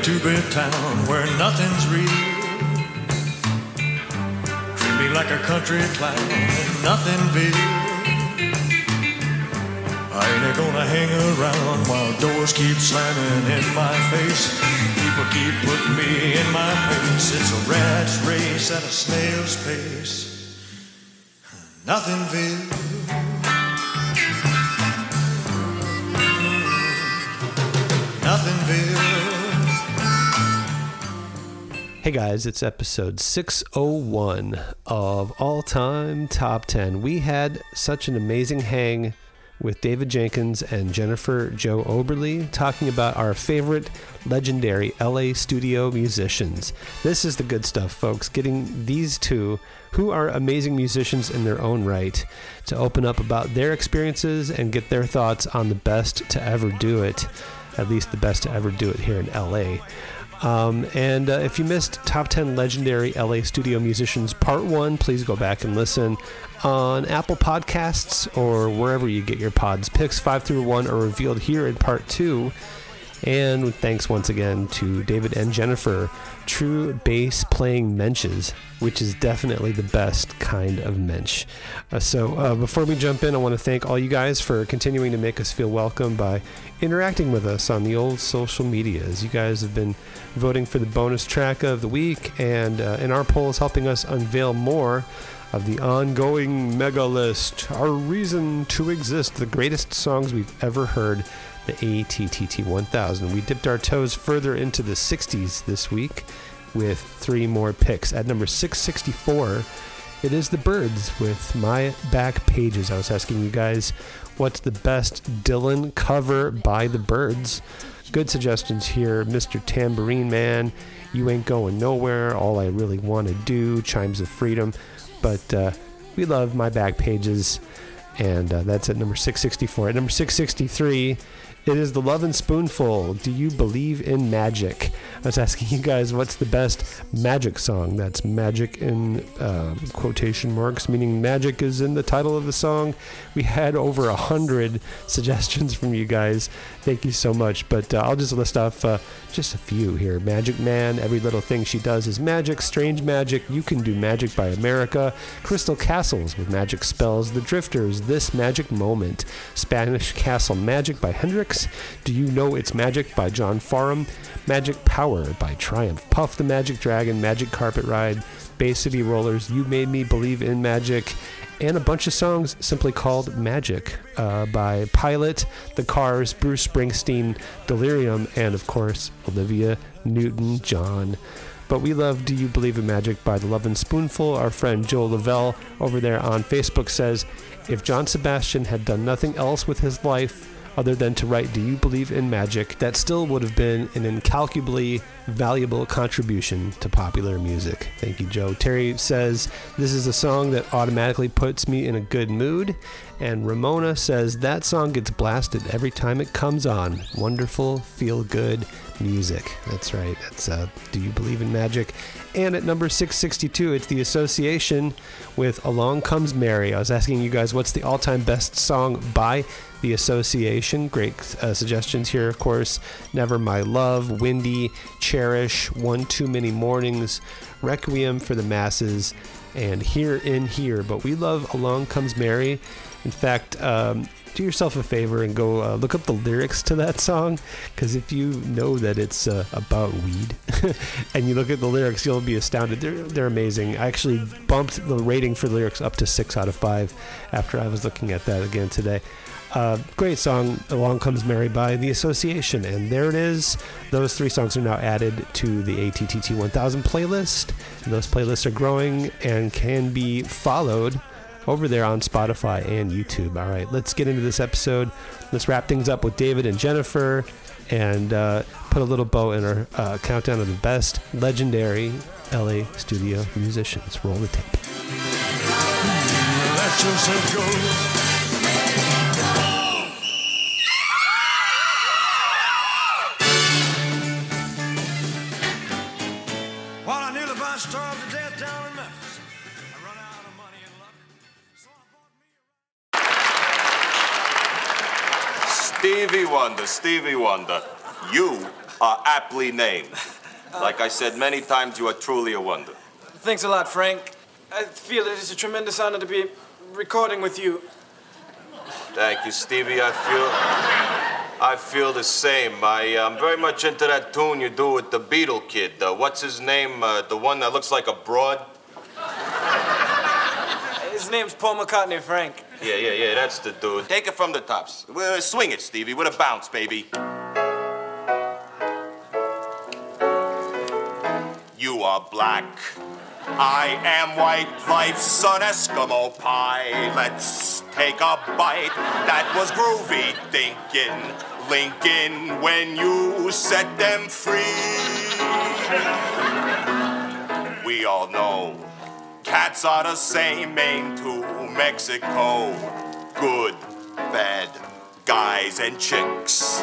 two-bit town where nothing's real. Treat me like a country clown in Nothingville. I ain't gonna hang around while doors keep slamming in my face. People keep putting me in my place. It's a rat's race at a snail's pace. Nothingville. Hey guys, it's episode 601 of All Time Top 10. We had such an amazing hang with David Jenkins and Jennifer Jo Oberly talking about our favorite legendary LA studio musicians. This is the good stuff, folks. Getting these two, who are amazing musicians in their own right, to open up about their experiences and get their thoughts on the best to ever do it. At least the best to ever do it here in LA. And if you missed Top 10 Legendary LA Studio Musicians Part 1, please go back and listen on Apple Podcasts or wherever you get your pods. Picks 5 through 1 are revealed here in Part 2. And thanks once again to David and Jennifer, true bass playing mensches, which is definitely the best kind of mensch. So before we jump in, I want to thank all you guys for continuing to make us feel welcome by interacting with us on the old social medias. You guys have been voting for the bonus track of the week, and in our polls helping us unveil more of the ongoing mega list, our reason to exist, the greatest songs we've ever heard, the ATTT 1000. We dipped our toes further into the 60s this week with 3 more picks. At number 664, it is the Byrds with My Back Pages. I was asking you guys, what's the best Dylan cover by the Byrds? Good suggestions here. Mr. Tambourine Man, You Ain't Going Nowhere, All I Really Want to Do, Chimes of Freedom. But we love My Back Pages, and that's at number 664. At number 663, it is the Lovin' Spoonful, Do You Believe in Magic? I was asking you guys, what's the best magic song? That's magic in quotation marks, meaning magic is in the title of the song. We had over 100 suggestions from you guys. Thank you so much. But I'll just list off just a few here. Magic Man, Every Little Thing She Does Is Magic, Strange Magic, You Can Do Magic by America, Crystal Castles with Magic Spells, The Drifters, This Magic Moment, Spanish Castle Magic by Hendrix, Do You Know It's Magic by John Farnham, Magic Power by Triumph, Puff the Magic Dragon, Magic Carpet Ride, Bay City Rollers, You Made Me Believe in Magic, and a bunch of songs simply called Magic by Pilot, The Cars, Bruce Springsteen, Delirium, and of course Olivia Newton-John. But we love Do You Believe in Magic by the Lovin' Spoonful. Our friend Joe Lavelle over there on Facebook says, if John Sebastian had done nothing else with his life other than to write Do You Believe in Magic, that still would have been an incalculably valuable contribution to popular music. Thank you, Joe. Terry says, this is a song that automatically puts me in a good mood. And Ramona says, that song gets blasted every time it comes on. Wonderful, feel-good music. That's right. That's Do You Believe in Magic? And at number 662, it's The Association with Along Comes Mary. I was asking you guys, what's the all-time best song by The Association? Great suggestions here, of course. Never My Love, Windy, Cherish, One Too Many Mornings, Requiem for the Masses, and Here in Here. But we love Along Comes Mary. In fact, do yourself a favor and go look up the lyrics to that song, because if you know that it's about weed and you look at the lyrics, you'll be astounded. They're amazing. I actually bumped the rating for lyrics up to 6 out of 5 after I was looking at that again today. Great song, Along Comes Mary by The Association. And there it is. Those 3 songs are now added to the ATTT 1000 playlist. And those playlists are growing and can be followed over there on Spotify and YouTube. All right, let's get into this episode. Let's wrap things up with David and Jennifer and put a little bow in our countdown of the best legendary LA studio musicians. Roll the tape. Let yourself go. Starved to death down in Memphis. I run out of money and luck, so I bought me Stevie Wonder, you are aptly named. Like I said many times, you are truly a wonder. Thanks a lot, Frank. I feel it is a tremendous honor to be recording with you. Thank you, Stevie. I feel the same. I'm very much into that tune you do with the Beatle Kid. What's his name? The one that looks like a broad? His name's Paul McCartney, Frank. Yeah, that's the dude. Take it from the tops. Swing it, Stevie, with a bounce, baby. You are black. I am white. Life's an Eskimo pie. Let's take a bite. That was groovy thinking. Lincoln, when you set them free. We all know cats are the same, ain't to Mexico. Good, bad guys and chicks.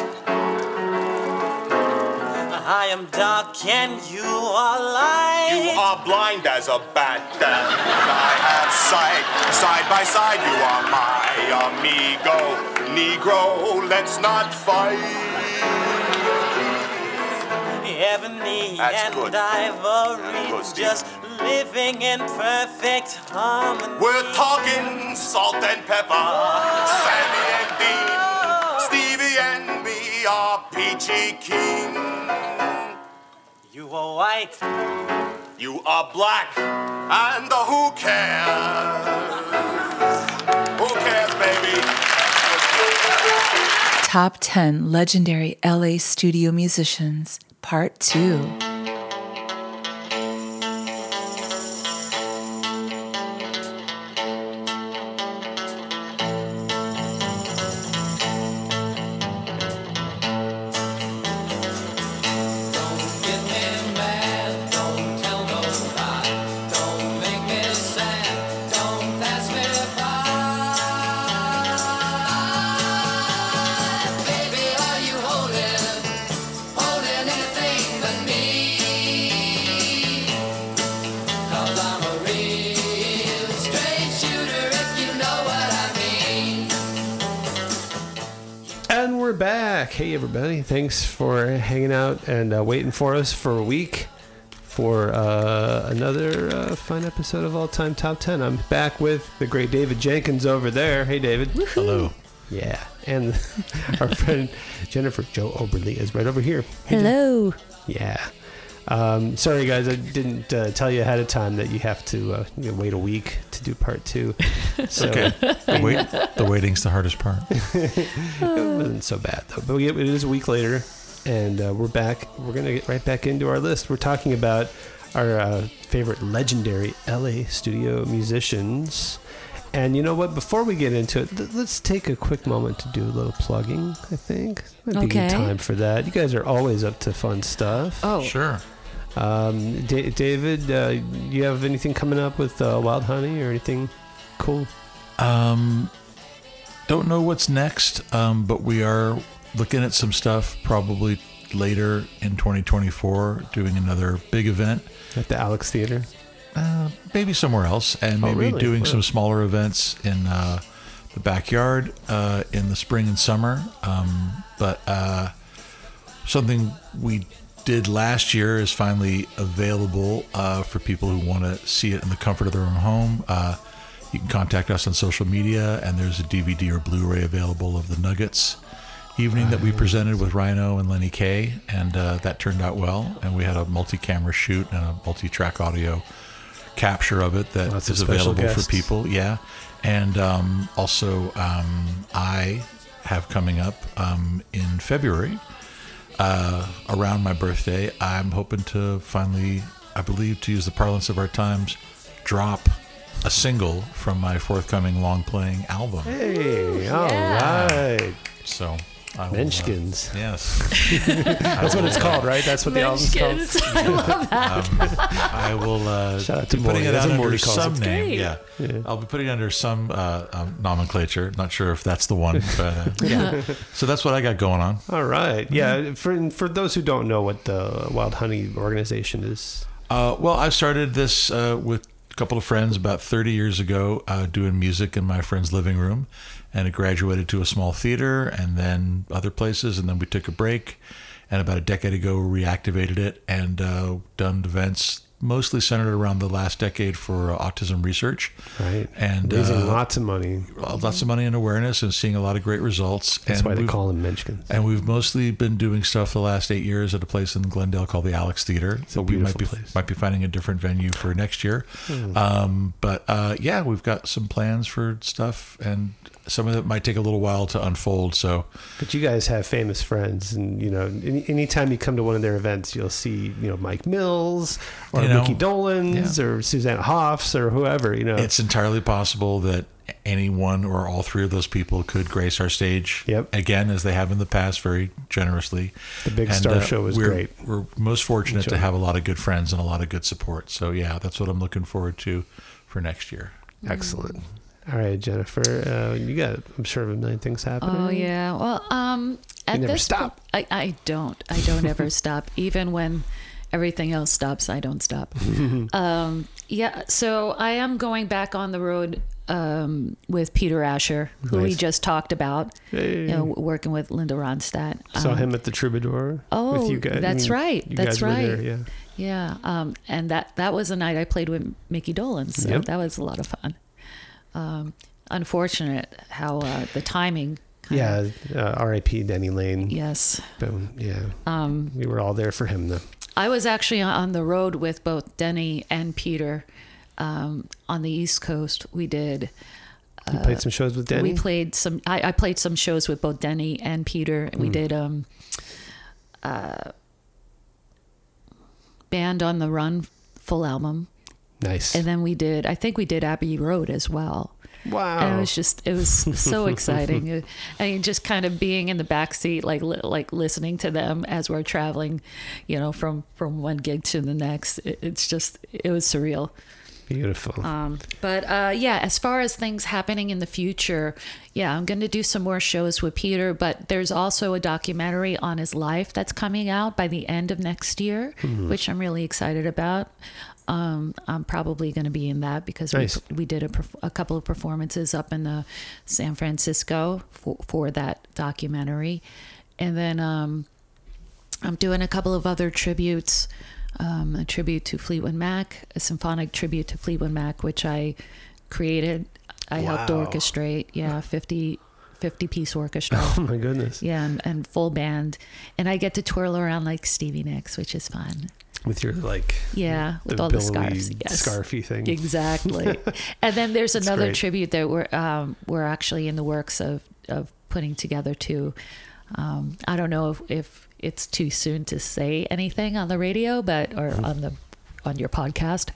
I am dark and you are light. You are blind as a bat and I have sight. Side by side you are my amigo. Negro, let's not fight. Ebony That's and good. ivory, Good, Steve. just living in perfect harmony. We're talking salt and pepper, Sammy and Dean, Stevie and me are Peachy Keen. You are white. You are black, and who cares? Who cares, baby? Top 10 Legendary LA Studio Musicians, Part 2. And we're back. Hey, everybody. Thanks for hanging out and waiting for us for a week for another fun episode of All Time Top 10. I'm back with the great David Jenkins over there. Hey, David. Hello. Yeah. And our friend Jennifer Jo Oberly is right over here. Hello. Yeah. Sorry, guys. I didn't tell you ahead of time that you have to wait a week to do part 2. So, Okay. The waiting's the hardest part. It wasn't so bad, though. But it is a week later, and we're back. We're going to get right back into our list. We're talking about our favorite legendary LA studio musicians. And you know what? Before we get into it, let's take a quick moment to do a little plugging, I think. Might be a good time for that. You guys are always up to fun stuff. Oh. Sure. David, you have anything coming up with Wild Honey or anything cool? Don't know what's next, but we are looking at some stuff probably later in 2024, doing another big event. At the Alex Theater? Maybe somewhere else, and maybe really? doing Wow. some smaller events in the backyard in the spring and summer. But something we did last year is finally available for people who want to see it in the comfort of their own home. You can contact us on social media, and there's a DVD or Blu-ray available of the Nuggets evening that we presented with Rhino and Lenny Kaye, and that turned out well. And we had a multi-camera shoot and a multi-track audio capture of it that Lots of is special available guests. for people. Yeah. And also I have coming up in February, around my birthday, I'm hoping to finally, I believe, to use the parlance of our times, drop a single from my forthcoming long-playing album. Hey, all right. So I will, Menschkins. yes. That's what it's called, right? That's what the album's called. I love that. I will Shout out to be putting Maury. it That's out what under Maury calls some it. name. Great. Yeah. I'll be putting it under some nomenclature. Not sure if that's the one, but yeah. So that's what I got going on. All right. Yeah. For those who don't know what the Wild Honey organization is. Well, I started this with a couple of friends about 30 years ago, doing music in my friend's living room, and it graduated to a small theater and then other places, and then we took a break, and about a decade ago reactivated it and done events mostly centered around the last decade for autism research. Right. And raising lots of money. Lots of money and awareness and seeing a lot of great results. That's and why they call them Munchkins. And we've mostly been doing stuff the last 8 years at a place in Glendale called the Alex Theater. It's a beautiful place. Might be finding a different venue for next year. Yeah, we've got some plans for stuff, and some of it might take a little while to unfold. So, but you guys have famous friends, and anytime you come to one of their events, you'll see Mike Mills or Mickey Dolenz or Susanna Hoffs or whoever. It's entirely possible that any one or all three of those people could grace our stage again, as they have in the past, very generously. The Big Star Show was great. We're most fortunate to have a lot of good friends and a lot of good support. So yeah, that's what I'm looking forward to for next year. Excellent. All right, Jennifer, you got, I'm sure, of a million things happening. Oh yeah. Well, at never this stop. I don't ever stop. Even when everything else stops, I don't stop. Yeah. So I am going back on the road with Peter Asher, who we just talked about. Hey. Working with Linda Ronstadt. Saw him at the Troubadour. Oh, with you guys. That's right. That's right. There, yeah. Yeah. And that was a night I played with Mickey Dolenz. So that was a lot of fun. Unfortunate how the timing. R.I.P. Denny Lane. Yes. But, we were all there for him though. I was actually on the road with both Denny and Peter on the East Coast. We did. You played some shows with Denny? We played some. I played some shows with both Denny and Peter. We did Band on the Run full album. Nice. And then I think we did Abbey Road as well. Wow. And it was so exciting. I mean, just kind of being in the backseat, like listening to them as we're traveling, from one gig to the next. It was surreal. Beautiful. But as far as things happening in the future, I'm going to do some more shows with Peter, but there's also a documentary on his life that's coming out by the end of next year, which I'm really excited about. I'm probably going to be in that because we did a couple of performances up in the San Francisco for that documentary. And then I'm doing a couple of other tributes, a tribute to Fleetwood Mac, a symphonic tribute to Fleetwood Mac, which I created. I helped orchestrate, 50-piece orchestra. Oh my goodness. Yeah, and full band. And I get to twirl around like Stevie Nicks, which is fun. With your with all the scarves, scarfy thing. Exactly. And then there's another great. tribute that we're actually in the works of putting together too. I don't know if it's too soon to say anything on the radio, or on your podcast.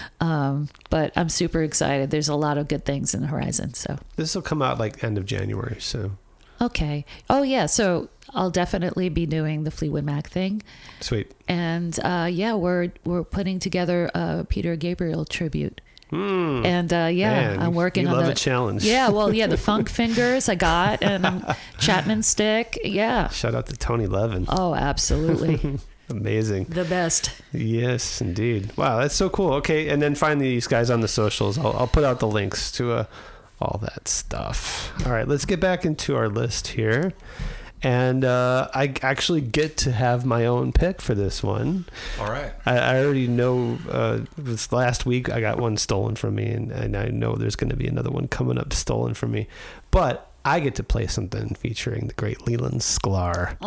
But I'm super excited. There's a lot of good things in the horizon. So this will come out like end of January. So. Okay. Oh yeah. So I'll definitely be doing the Fleetwood Mac thing. Sweet. And we're putting together a Peter Gabriel tribute. And Man, I'm working on love a challenge. Yeah, well, the funk fingers I got, and Chapman stick. Yeah. Shout out to Tony Levin. Oh, absolutely. Amazing. The best. Yes, indeed. Wow, that's so cool. Okay, and then finally, these guys on the socials. I'll put out the links to all that stuff. All right, let's get back into our list here. And I actually get to have my own pick for this one. All right. I already know this last week I got one stolen from me, and I know there's going to be another one coming up stolen from me. But I get to play something featuring the great Leland Sklar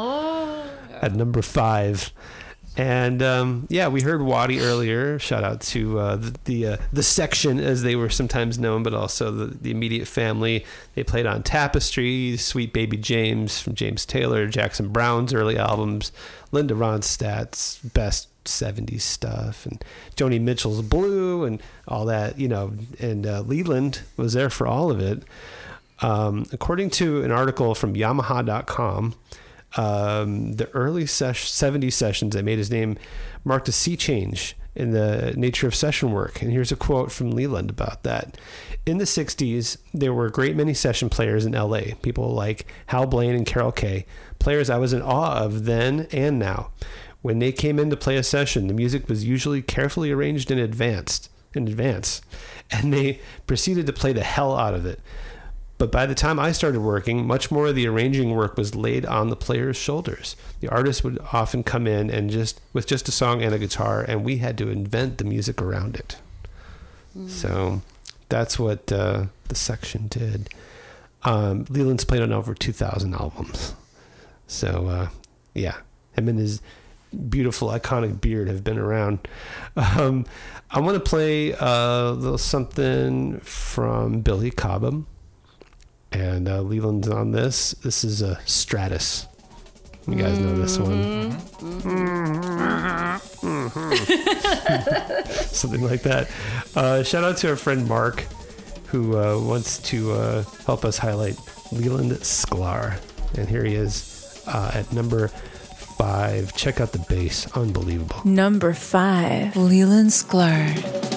at number 5. And we heard Waddy earlier. Shout out to the section, as they were sometimes known, but also the immediate family. They played on Tapestry, Sweet Baby James from James Taylor, Jackson Browne's early albums, Linda Ronstadt's best 70s stuff, and Joni Mitchell's Blue, and all that, and Leland was there for all of it. According to an article from Yamaha.com, the early 70s sessions that made his name marked a sea change in the nature of session work. And here's a quote from Leland about that. In the 60s, there were a great many session players in LA, people like Hal Blaine and Carol Kaye, players I was in awe of then and now. When they came in to play a session, the music was usually carefully arranged in advance, and they proceeded to play the hell out of it. But by the time I started working, much more of the arranging work was laid on the player's shoulders. The artist would often come in and with just a song and a guitar, and we had to invent the music around it. So that's what the section did. Leland's played on over 2,000 albums. So, yeah, him and his beautiful, iconic beard have been around. I want to play a little something from Billy Cobham. And Leland's on this. This is a Stratus. You guys know this one. Something like that. Shout out to our friend Mark, who wants to help us highlight Leland Sklar. And here he is at number 5. Check out the bass. Unbelievable. Number 5, Leland Sklar.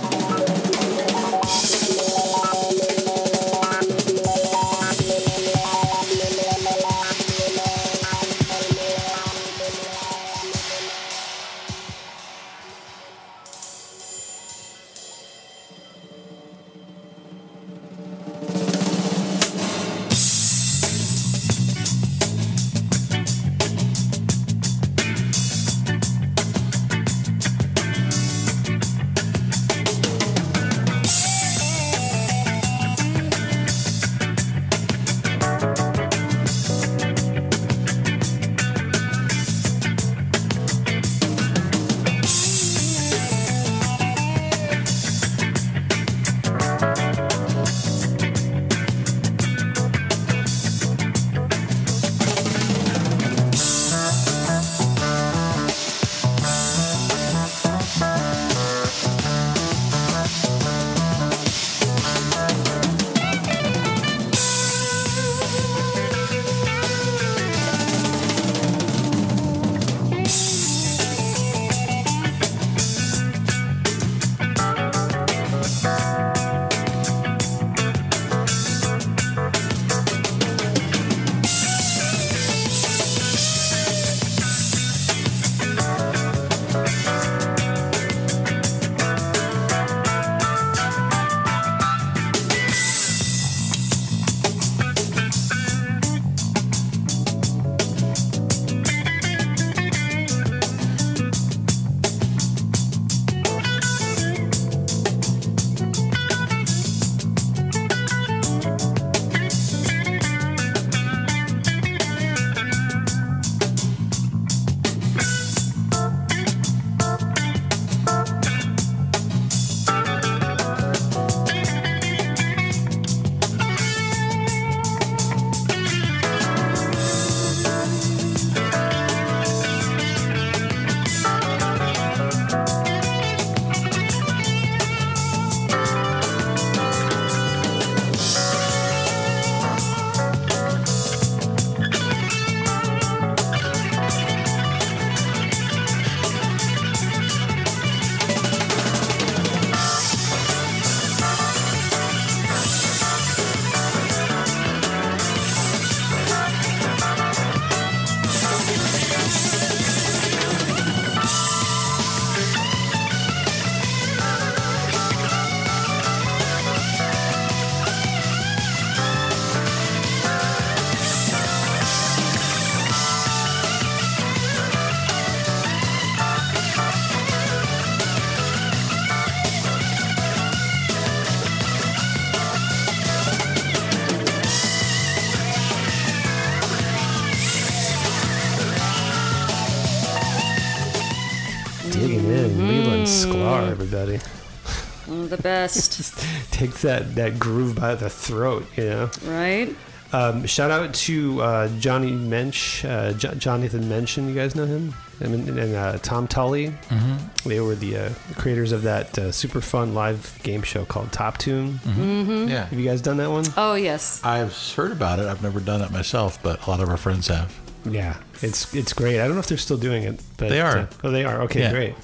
Sklar, everybody. The best. Just takes that groove by the throat, you know? Right? Shout out to Johnny Mensch, Jonathan Mensch, you guys know him? And Tom Tully. Mm-hmm. They were the creators of that super fun live game show called Top Tune. Mm-hmm. Mm-hmm. Yeah. Have you guys done that one? Oh, yes. I've heard about it. I've never done it myself, but a lot of our friends have. Yeah, it's great. I don't know if they're still doing it, but they are. They are. Okay, yeah. Great.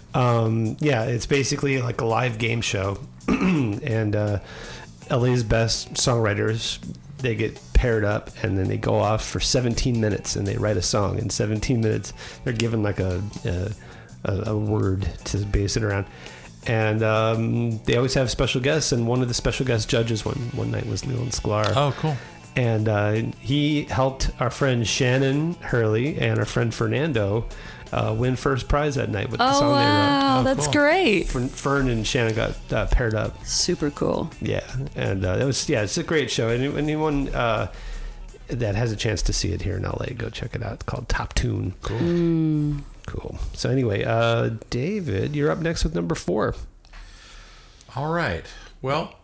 Yeah, it's basically like a live game show, and LA's best songwriters, they get paired up and then they go off for 17 minutes and they write a song. In 17 minutes, they're given like a word to base it around. And they always have special guests, and one of the special guest judges one night was Leland Sklar. Oh, cool. And he helped our friend Shannon Hurley and our friend Fernando win first prize that night with the song they wrote. Wow, that's cool. great. Fern and Shannon got paired up. Super cool. Yeah, and it's a great show. Anyone that has a chance to see it here in LA, go check it out. It's called Top Tune. Cool. Cool. So anyway, David, you're up next with number 4. All right. Well,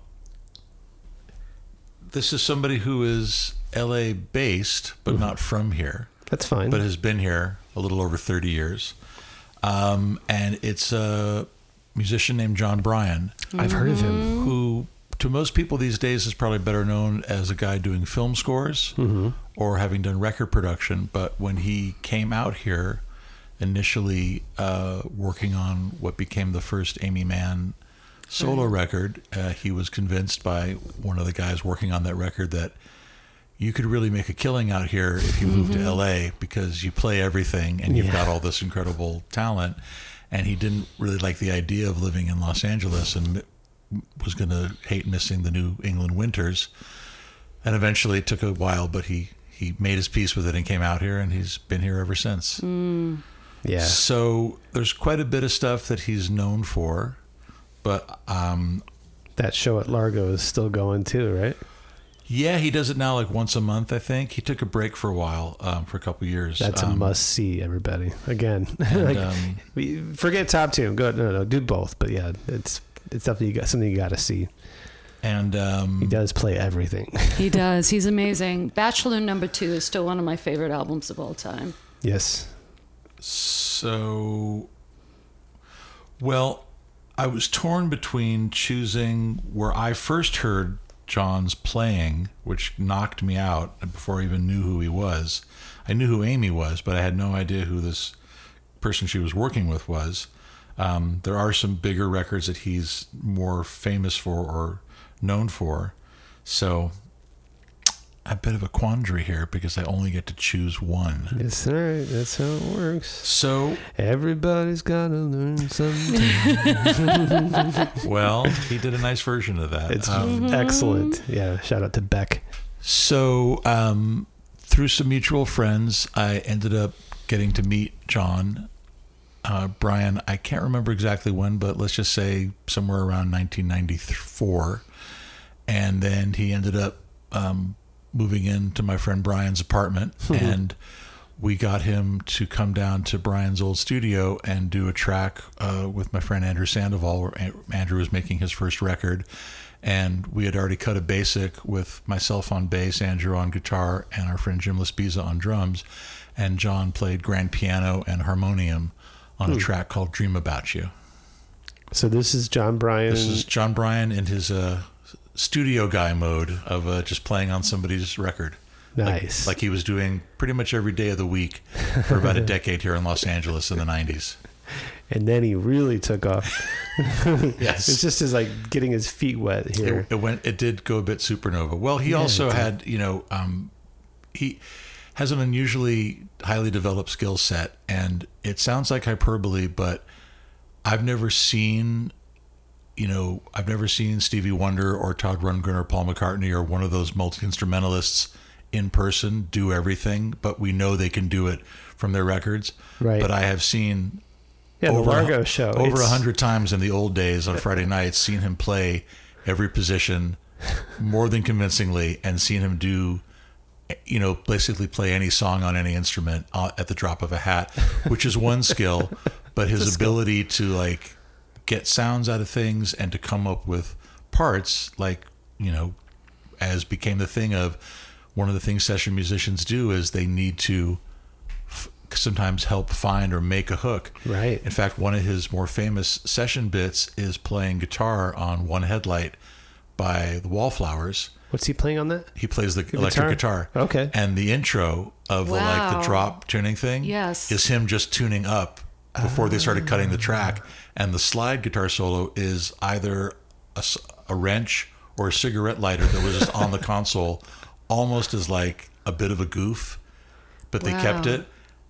this is somebody who is LA based, but not from here. That's fine. But has been here a little over 30 years. And it's a musician named John Bryan. I've heard of him. Who, to most people these days, is probably better known as a guy doing film scores or having done record production. But when he came out here, initially working on what became the first Amy Mann solo record, he was convinced by one of the guys working on that record that you could really make a killing out here if you moved to LA because you play everything and you've got all this incredible talent. And he didn't really like the idea of living in Los Angeles and was going to hate missing the New England winters. And eventually it took a while, but he made his peace with it and came out here, and he's been here ever since. Yeah. So there's quite a bit of stuff that he's known for, but that show at Largo is still going too, right? yeah, he does it now like once a month, I think. He took a break for a while, for a couple of years. That's a must see, everybody. Again, And, forget Top Tune. Go no, do both. But yeah, it's definitely something you got to see. And he does play everything. He does. He's amazing. Bachelor No. 2 is still one of my favorite albums of all time. Yes. So, well, I was torn between choosing where I first heard John's playing, which knocked me out before I even knew who he was. I knew who Amy was, but I had no idea who this person she was working with was. There are some bigger records that he's more famous for or known for. So a bit of a quandary here because I only get to choose one. That's all right. That's how it works. So everybody's got to learn something. Well, he did a nice version of that. It's excellent. Yeah. Shout out to Beck. So through some mutual friends, I ended up getting to meet John Bryan. I can't remember exactly when, but let's just say somewhere around 1994. And then he ended up moving into my friend Brian's apartment, and we got him to come down to Brian's old studio and do a track with my friend Andrew Sandoval, where Andrew was making his first record. And we had already cut a basic with myself on bass, Andrew on guitar, and our friend Jim Lespiza on drums. And John played grand piano and harmonium on a track called Dream About You. So this is John Bryan. This is John Bryan in his studio guy mode of just playing on somebody's record. Nice. Like he was doing pretty much every day of the week for about a decade here in Los Angeles in the 90s. And then he really took off. Yes. It's just his getting his feet wet here. It did go a bit supernova. Well, he also had, he has an unusually highly developed skill set, and it sounds like hyperbole, but I've never seen Stevie Wonder or Todd Rundgren or Paul McCartney or one of those multi-instrumentalists in person do everything, but we know they can do it from their records. Right. But I have seen the Largo show over 100 times in the old days on Friday nights, seen him play every position more than convincingly, and seen him do, basically play any song on any instrument at the drop of a hat, which is one skill, but his ability to get sounds out of things and to come up with parts, as became the thing of one of the things session musicians do is they need to sometimes help find or make a hook. Right. In fact, one of his more famous session bits is playing guitar on One Headlight by the Wallflowers. What's he playing on that? He plays the electric guitar. Okay. And the intro of the drop tuning thing is him just tuning up before they started cutting the track. And the slide guitar solo is either a wrench or a cigarette lighter that was just on the console, almost as like a bit of a goof, but they kept it.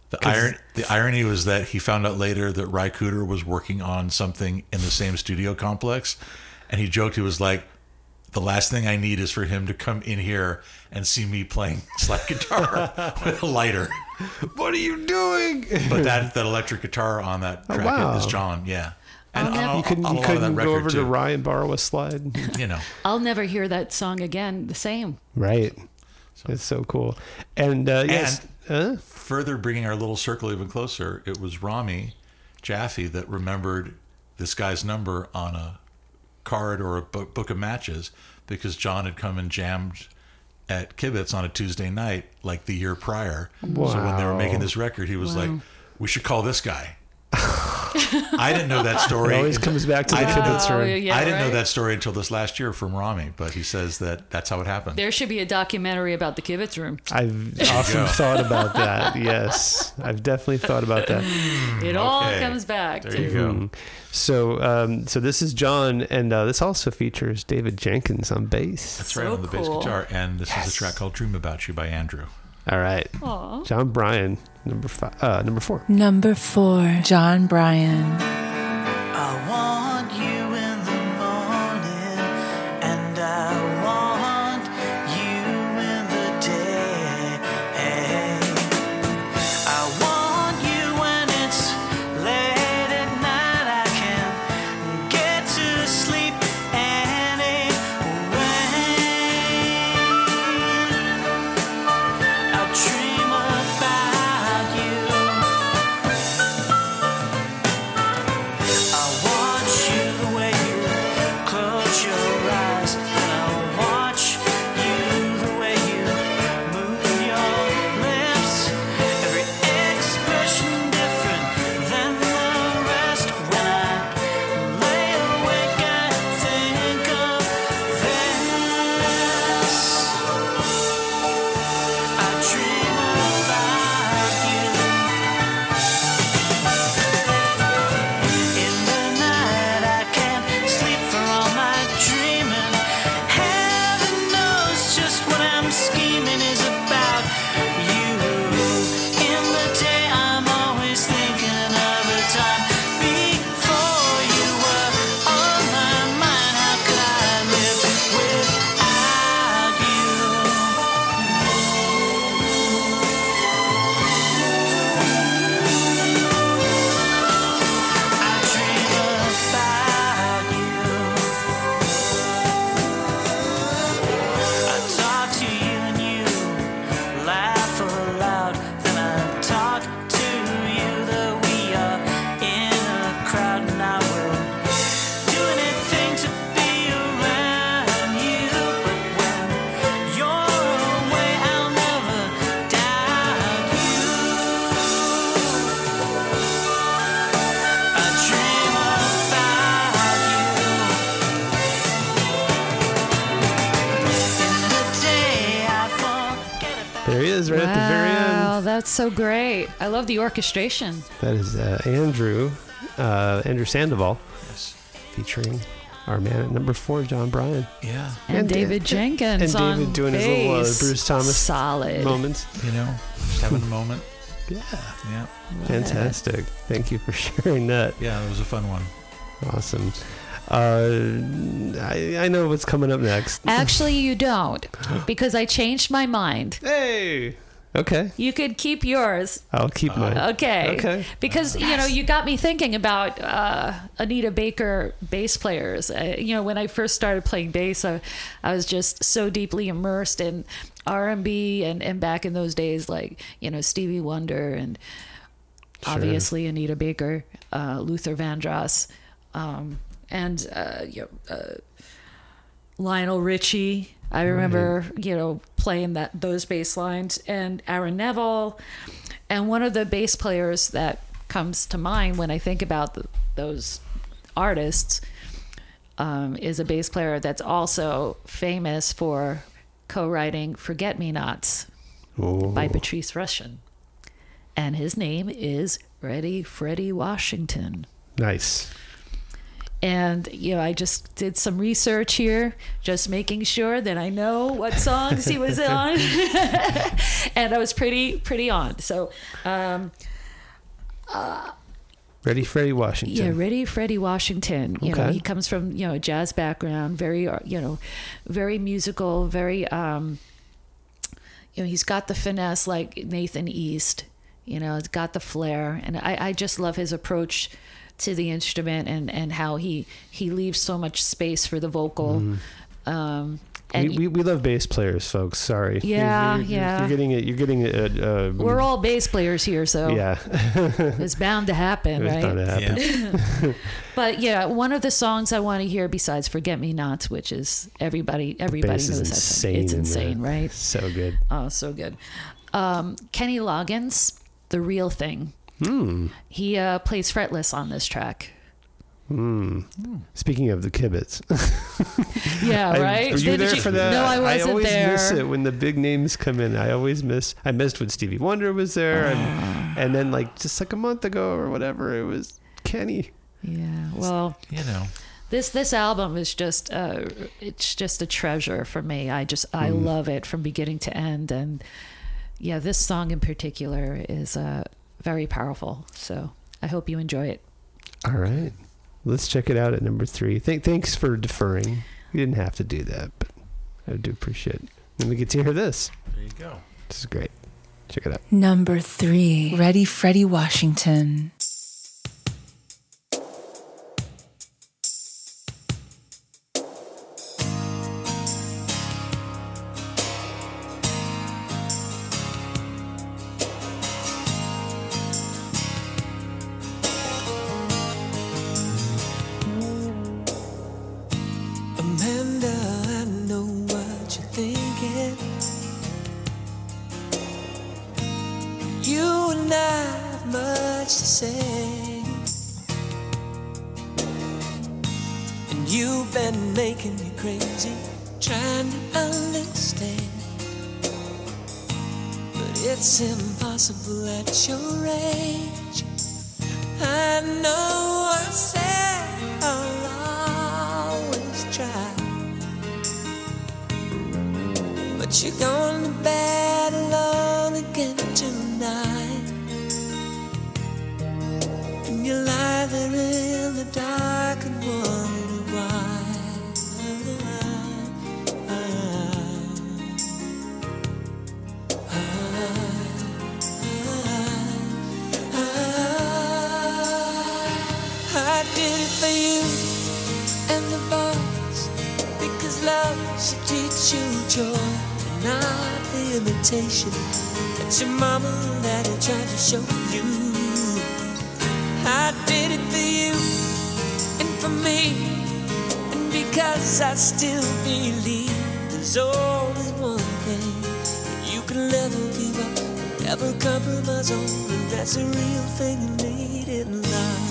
The irony was that he found out later that Ry Cooder was working on something in the same studio complex, and he joked, he was like, the last thing I need is for him to come in here and see me playing slap guitar with a lighter. What are you doing? But that electric guitar on that track is John, yeah. And you couldn't go over to Ry and borrow a slide. I'll never hear that song again the same. Right. It's so cool. And yes. Further bringing our little circle even closer, it was Rami Jaffe that remembered this guy's number on a card or a book of matches because John had come and jammed at Kibitz on a Tuesday night like the year prior. Wow. So when they were making this record, he was like, we should call this guy. I didn't know that story. It always comes back to the Kibitz room. Yeah, I didn't know that story until this last year from Rami, but he says that's how it happened. There should be a documentary about the Kibitz room. I've often thought about that. Yes, I've definitely thought about that. It all comes back. There you go. So this is John, and this also features David Jenkins on bass. That's right, on the bass guitar. And this is a track called "Dream About You" by Andrew. All right. Aww. John Bryan, number 4. Number 4, John Bryan. I want you in the morning, and I want you in the day. I want you when it's late at night. I can't get to sleep anyway. I dream about you. I watch you the way you close your eyes, and I watch you the way you move your lips. Every expression different than the rest. When I lay awake, I think of this. I dream about you. In the night I can't sleep for all my dreaming. Heaven knows just what I'm scheming is about you. In the day I'm always thinking of a time before you were on my mind. How could I live without you? I dream about you. I talk to you and you laugh aloud. Then I talk to you that we are in a crowd, and I will do anything to be around you. But when you're away, I'll never doubt you. I dream about you. In the day I forget about There he is, right at the very end. Wow, that's so great. I love the orchestration. That is Andrew Sandoval, featuring our man at number 4, John Bryan. Yeah. And David Jenkins and on David doing his little bass. Bruce Thomas Solid. moments. Just having a moment. Yeah. Fantastic. Thank you for sharing that. Yeah, it was a fun one. Awesome. I know what's coming up next. Actually, you don't, because I changed my mind. Hey. Okay. You could keep yours. I'll keep mine. Okay. Okay. Because, you got me thinking about Anita Baker bass players. When I first started playing bass, I was just so deeply immersed in R&B and back in those days, like, Stevie Wonder and obviously Anita Baker, Luther Vandross, and Lionel Richie. I remember, playing those bass lines, and Aaron Neville. And one of the bass players that comes to mind when I think about those artists is a bass player that's also famous for co-writing Forget-Me-Nots by Patrice Rushen. And his name is Freddie Washington. Nice. And, I just did some research here, just making sure that I know what songs he was on. And I was pretty on. So, Ready Freddie Washington. Yeah, Ready Freddie Washington. Okay. He comes from, a jazz background, very, very musical, very, he's got the finesse like Nathan East. It's got the flair. And I just love his approach to the instrument and how he leaves so much space for the vocal. And we love bass players, folks. Sorry. Yeah, You're getting it. You're getting it. We're all bass players here, so yeah, it's bound to happen, it's right? bound to happen. But yeah, one of the songs I want to hear besides "Forget Me Nots," which is everybody Bass knows is that song. insane It's in insane, there. right? So good. Oh, so good. Kenny Loggins, "The Real Thing." He plays fretless on this track. Speaking of the Kibitz. Yeah, right? Were you there for that? No, I wasn't always there. miss it when the big names come in. I missed when Stevie Wonder was there. And then just a month ago or whatever, it was Kenny. Yeah, well, this album is just it's just a treasure for me. I love it from beginning to end. And yeah, this song in particular is very powerful. So I hope you enjoy it. All right. Let's check it out at number 3. Thanks for deferring. You didn't have to do that, but I do appreciate it. Then we get to hear this. There you go. This is great. Check it out. Number 3, Ready Freddie Washington. Amanda, I know what you're thinking. You and I have much to say, and you've been making me crazy, trying to understand. But it's impossible at your age. I know I said I'll always try, but you're going to bed alone again tonight, and you lie there in the dark and wonder why. I did it for you and the boys, because love should teach you joy and not the imitation that your mama and daddy tried to show you. I did it for you and for me, and because I still believe there's only one thing that you can never give up, never compromise on, and that's a real thing you need in life.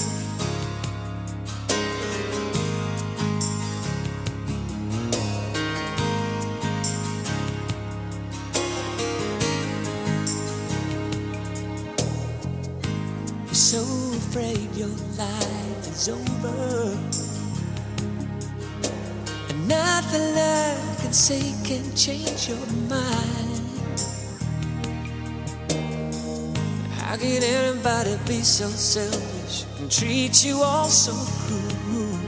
So afraid your life is over, and nothing I can say can change your mind. How can anybody be so selfish and treat you all so cruel?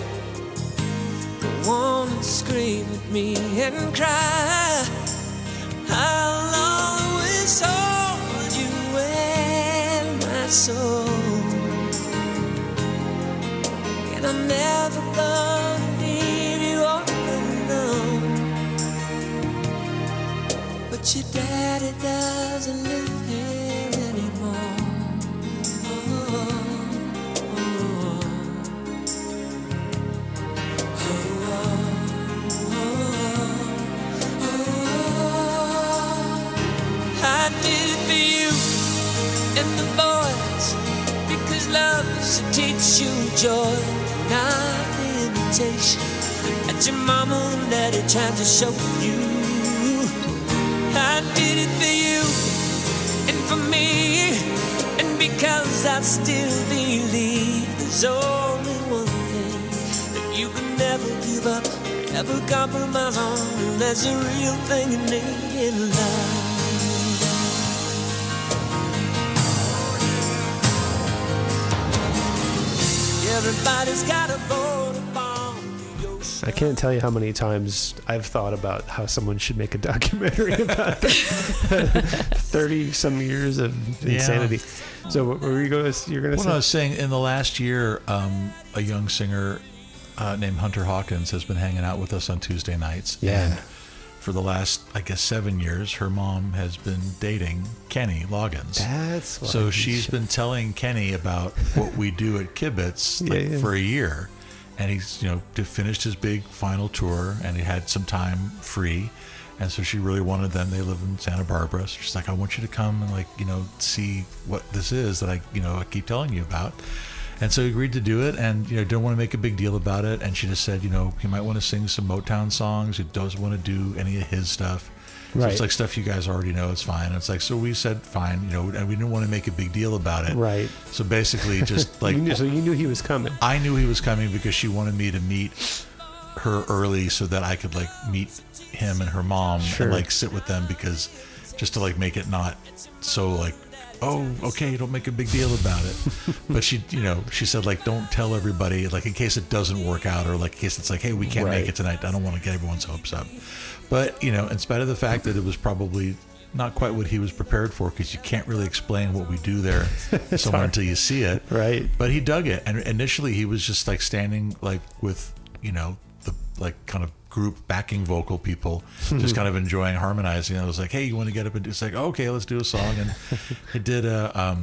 Go on and scream at me and cry. I'll always hold you in my soul, and I'm never gonna leave you all alone. But your daddy doesn't live here anymore. I did it for you and the boys, because love should teach you joy, not the imitation that your mama and daddy tried to show you. I did it for you and for me, and because I still believe there's only one thing You can never give up, never compromise on, and that's the real thing you need in love. Everybody's got a boat upon the ocean. I can't tell you how many times I've thought about how someone should make a documentary about 30 some years of insanity. So what were you going to? You're going to Well, say? no, I was saying in the last year, a young singer named Hunter Hawkins has been hanging out with us on Tuesday nights. Yeah. And for the last, I guess, 7 years, her mom has been dating Kenny Loggins. That's why So he she's should- been telling Kenny about what we do at Kibitz Yeah. for a year. And he's, finished his big final tour, and he had some time free. And so she really wanted them. They live in Santa Barbara. So she's like, I want you to come and see what this is that I keep telling you about. And so he agreed to do it, and didn't want to make a big deal about it. And she just said, he might want to sing some Motown songs. He doesn't want to do any of his stuff. So Right. it's like stuff you guys already know. It's fine. And it's like, so we said fine, and we didn't want to make a big deal about it. Right. So basically, just like So you knew he was coming. I knew he was coming because she wanted me to meet her early so that I could meet him and her mom Sure. and sit with them, because just to make it not so oh, okay, don't make a big deal about it. But she said don't tell everybody, in case it doesn't work out, or in case it's hey, we can't Right. make it tonight. I don't want to get everyone's hopes up. But in spite of the fact that it was probably not quite what he was prepared for, because you can't really explain what we do there to someone hard. until you see it. Right. But he dug it, and initially he was just standing with the kind of group backing vocal people, just kind of enjoying harmonizing. I was like, hey, you want to get up and do? It's like, okay, let's do a song. And he did I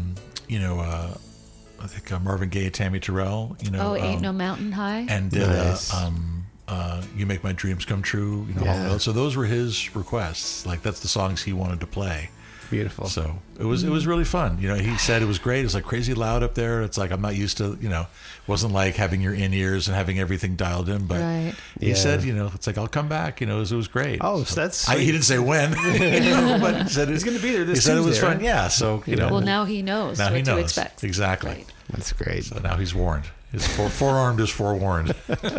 think Marvin Gaye, Tammy Terrell, Ain't No Mountain High. and did Nice. You Make My Dreams Come True. Yeah. So those were his requests. That's the songs he wanted to play. Beautiful. So it was really fun. He said it was great. It was crazy loud up there. It's I'm not used to, it wasn't like having your in-ears and having everything dialed in. But Right. he Yeah. said, it's I'll come back. It was great. Oh, so that's he sweet. didn't say when, but he said He's gonna be there this He said it was Tuesday, fun. right? Yeah. So Well, now he knows now what he to knows expect. exactly. Right. That's great. So now he's warned. His forearmed is forewarned.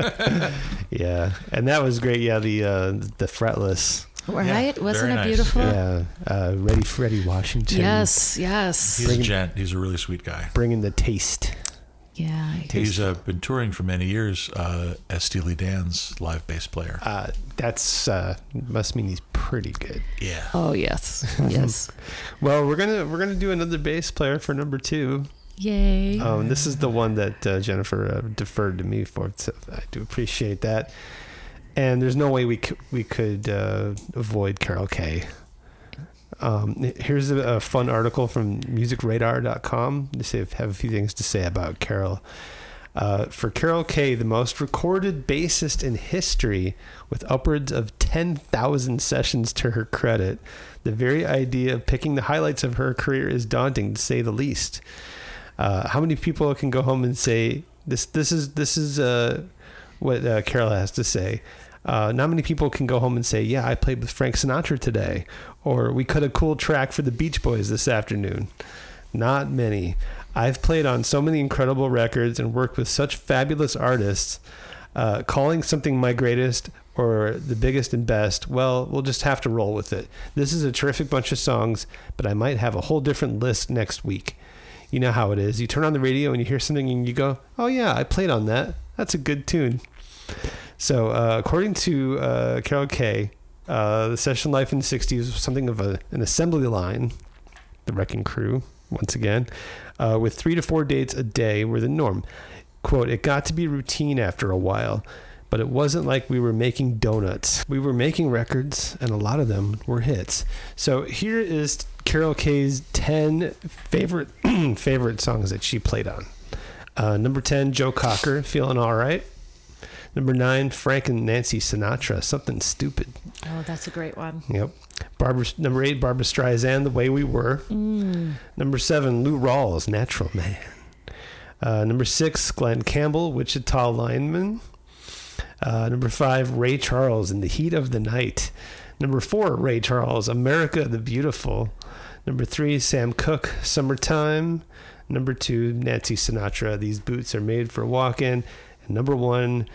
Yeah, and that was great. Yeah, the fretless. Right? Wasn't very it nice. beautiful? Yeah, Ready Freddie Washington. Yes, yes. He's a gent. He's a really sweet guy. Bringing the taste. Yeah. He's been touring for many years as Steely Dan's live bass player. That's must mean he's pretty good. Yeah. Oh, yes. Yes. Well, we're gonna do another bass player for number 2. Yay. This is the one that Jennifer deferred to me for, so I do appreciate that. And there's no way we could avoid Carol Kay. Here's a fun article from musicradar.com. They have a few things to say about Carol. For Carol Kay, the most recorded bassist in history with upwards of 10,000 sessions to her credit, the very idea of picking the highlights of her career is daunting, to say the least. How many people can go home and say this is what Carol has to say? Not many people can go home and say, yeah, I played with Frank Sinatra today, or we cut a cool track for the Beach Boys this afternoon. Not many. I've played on so many incredible records and worked with such fabulous artists. Calling something my greatest or the biggest and best, well, we'll just have to roll with it. This is a terrific bunch of songs, but I might have a whole different list next week. You know how it is. You turn on the radio and you hear something and you go, oh yeah, I played on that. That's a good tune. So according to Carol Kay, the session life in the 60s was something of an assembly line, the Wrecking Crew, once again, with 3 to 4 dates a day were the norm. Quote, it got to be routine after a while, but it wasn't like we were making donuts. We were making records, and a lot of them were hits. So here is Carol Kay's 10 favorite songs that she played on. Number 10, Joe Cocker, Feeling All Right. Number 9, Frank and Nancy Sinatra, Something Stupid. Oh, that's a great one. Yep. Number 8, Barbra Streisand, The Way We Were. Number 7, Lou Rawls, Natural Man. Number 6, Glenn Campbell, Wichita Lineman. Number 5, Ray Charles, In the Heat of the Night. Number 4, Ray Charles, America the Beautiful. Number 3, Sam Cooke, Summertime. Number 2, Nancy Sinatra, These Boots Are Made for Walking. And number 1,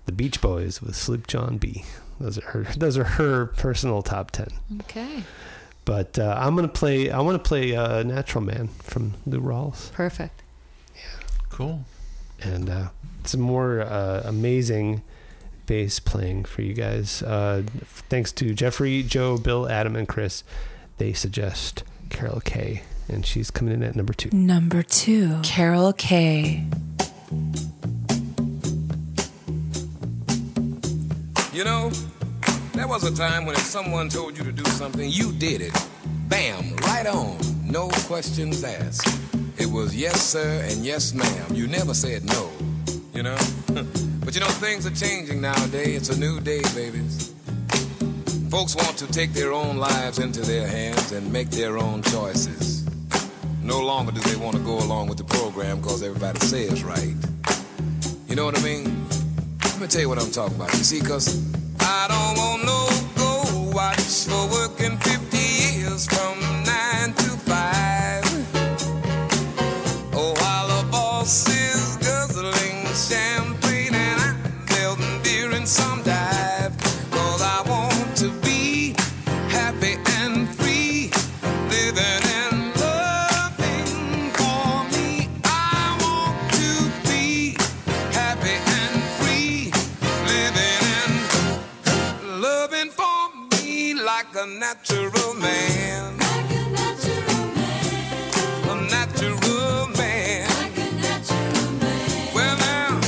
The Beach Boys with Sloop John B. Those are her personal top 10. Okay. But I want to play Natural Man from Lou Rawls. Perfect. Cool. And some more amazing bass playing for you guys. Thanks to Jeffrey, Joe, Bill, Adam, and Chris. They suggest Carol Kay, and she's coming in at number 2. Number 2, Carol Kay. You know, there was a time when if someone told you to do something, you did it. Bam, right on, no questions asked. It was yes, sir, and yes, ma'am. You never said no, you know? But you know, things are changing nowadays. It's a new day, babies. Folks want to take their own lives into their hands and make their own choices. No longer do they want to go along with the program because everybody says right. You know what I mean? Let me tell you what I'm talking about. You see, because I don't want no gold watch for working 50 years from 9 to 5. Oh, while the boss is guzzling champagne and I'm building beer in some dive. Cause I want to be happy and free, living and loving for me. I want to be happy and free, living and loving for me like a natural man. Like a natural man. A natural man. Like a natural man. Well now,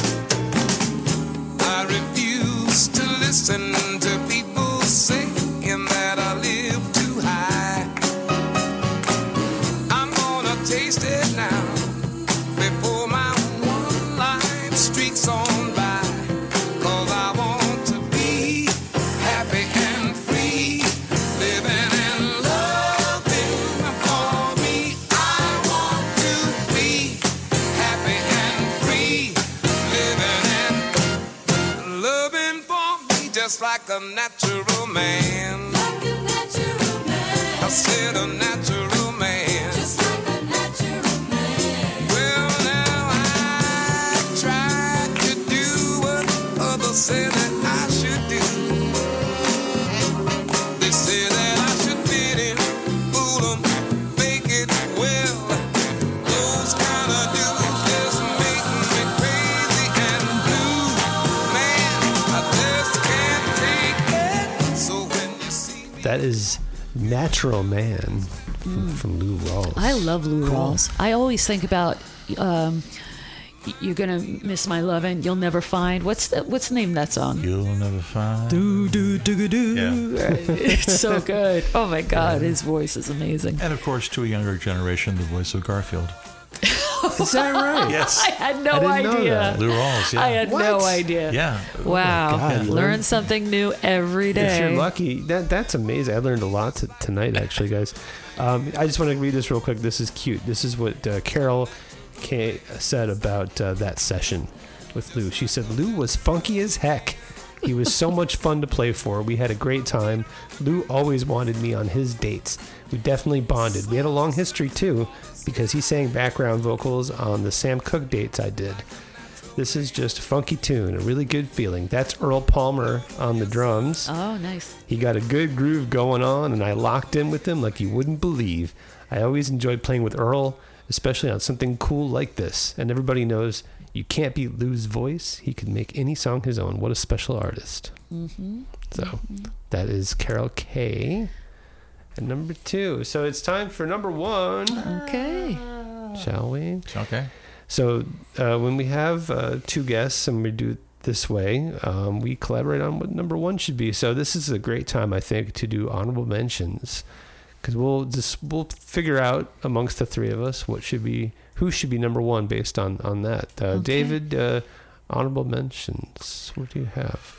I refuse to listen to people saying that I live too high. I'm gonna taste it now before my one life streaks on by. Cause I want to be happy and free, living and loving for me. I want to be happy and free, living and loving for me just like a natural man. Like a natural man. I said a natural man. Just like a natural man. Well now I tried to do what others said that I should do. They say that I should fit in, fool 'em, fake it well. Those kind of dudes just make me crazy and blue. Man, I just can't take it. So when you see me, That is Natural Man from Lou Rawls. I love Lou Rawls. I always think about You're Gonna Miss My Lovin', You'll Never Find. What's the name of that song? You'll never find. Do do do do. Yeah. It's so good. Oh my God, his voice is amazing. And of course, to a younger generation, the voice of Garfield. Is that right? Yes. I had no I didn't know idea. that. Lou Rawls, yeah. I had no idea. Yeah. Wow. God, you Learn learn- something new every day. If you're lucky, that's amazing. I learned a lot tonight, actually, guys. I just want to read this real quick. This is cute. This is what Carol Kay said about that session with Lou. She said, Lou was funky as heck. He was so much fun to play for. We had a great time. Lou always wanted me on his dates. We definitely bonded. We had a long history, too, because he sang background vocals on the Sam Cooke dates I did. This is just a funky tune, a really good feeling. That's Earl Palmer on the drums. Oh, nice. He got a good groove going on, and I locked in with him like you wouldn't believe. I always enjoyed playing with Earl, especially on something cool like this. And everybody knows you can't beat Lou's voice. He could make any song his own. What a special artist. Mm-hmm. So that is Carol Kay. And number 2. So it's time for number 1. Okay. Shall we? Okay. So when we have 2 guests and we do it this way, we collaborate on what number 1 should be. So this is a great time, I think, to do honorable mentions, because we'll figure out amongst the 3 of us who should be number 1 based on that. Okay. David, honorable mentions. What do you have?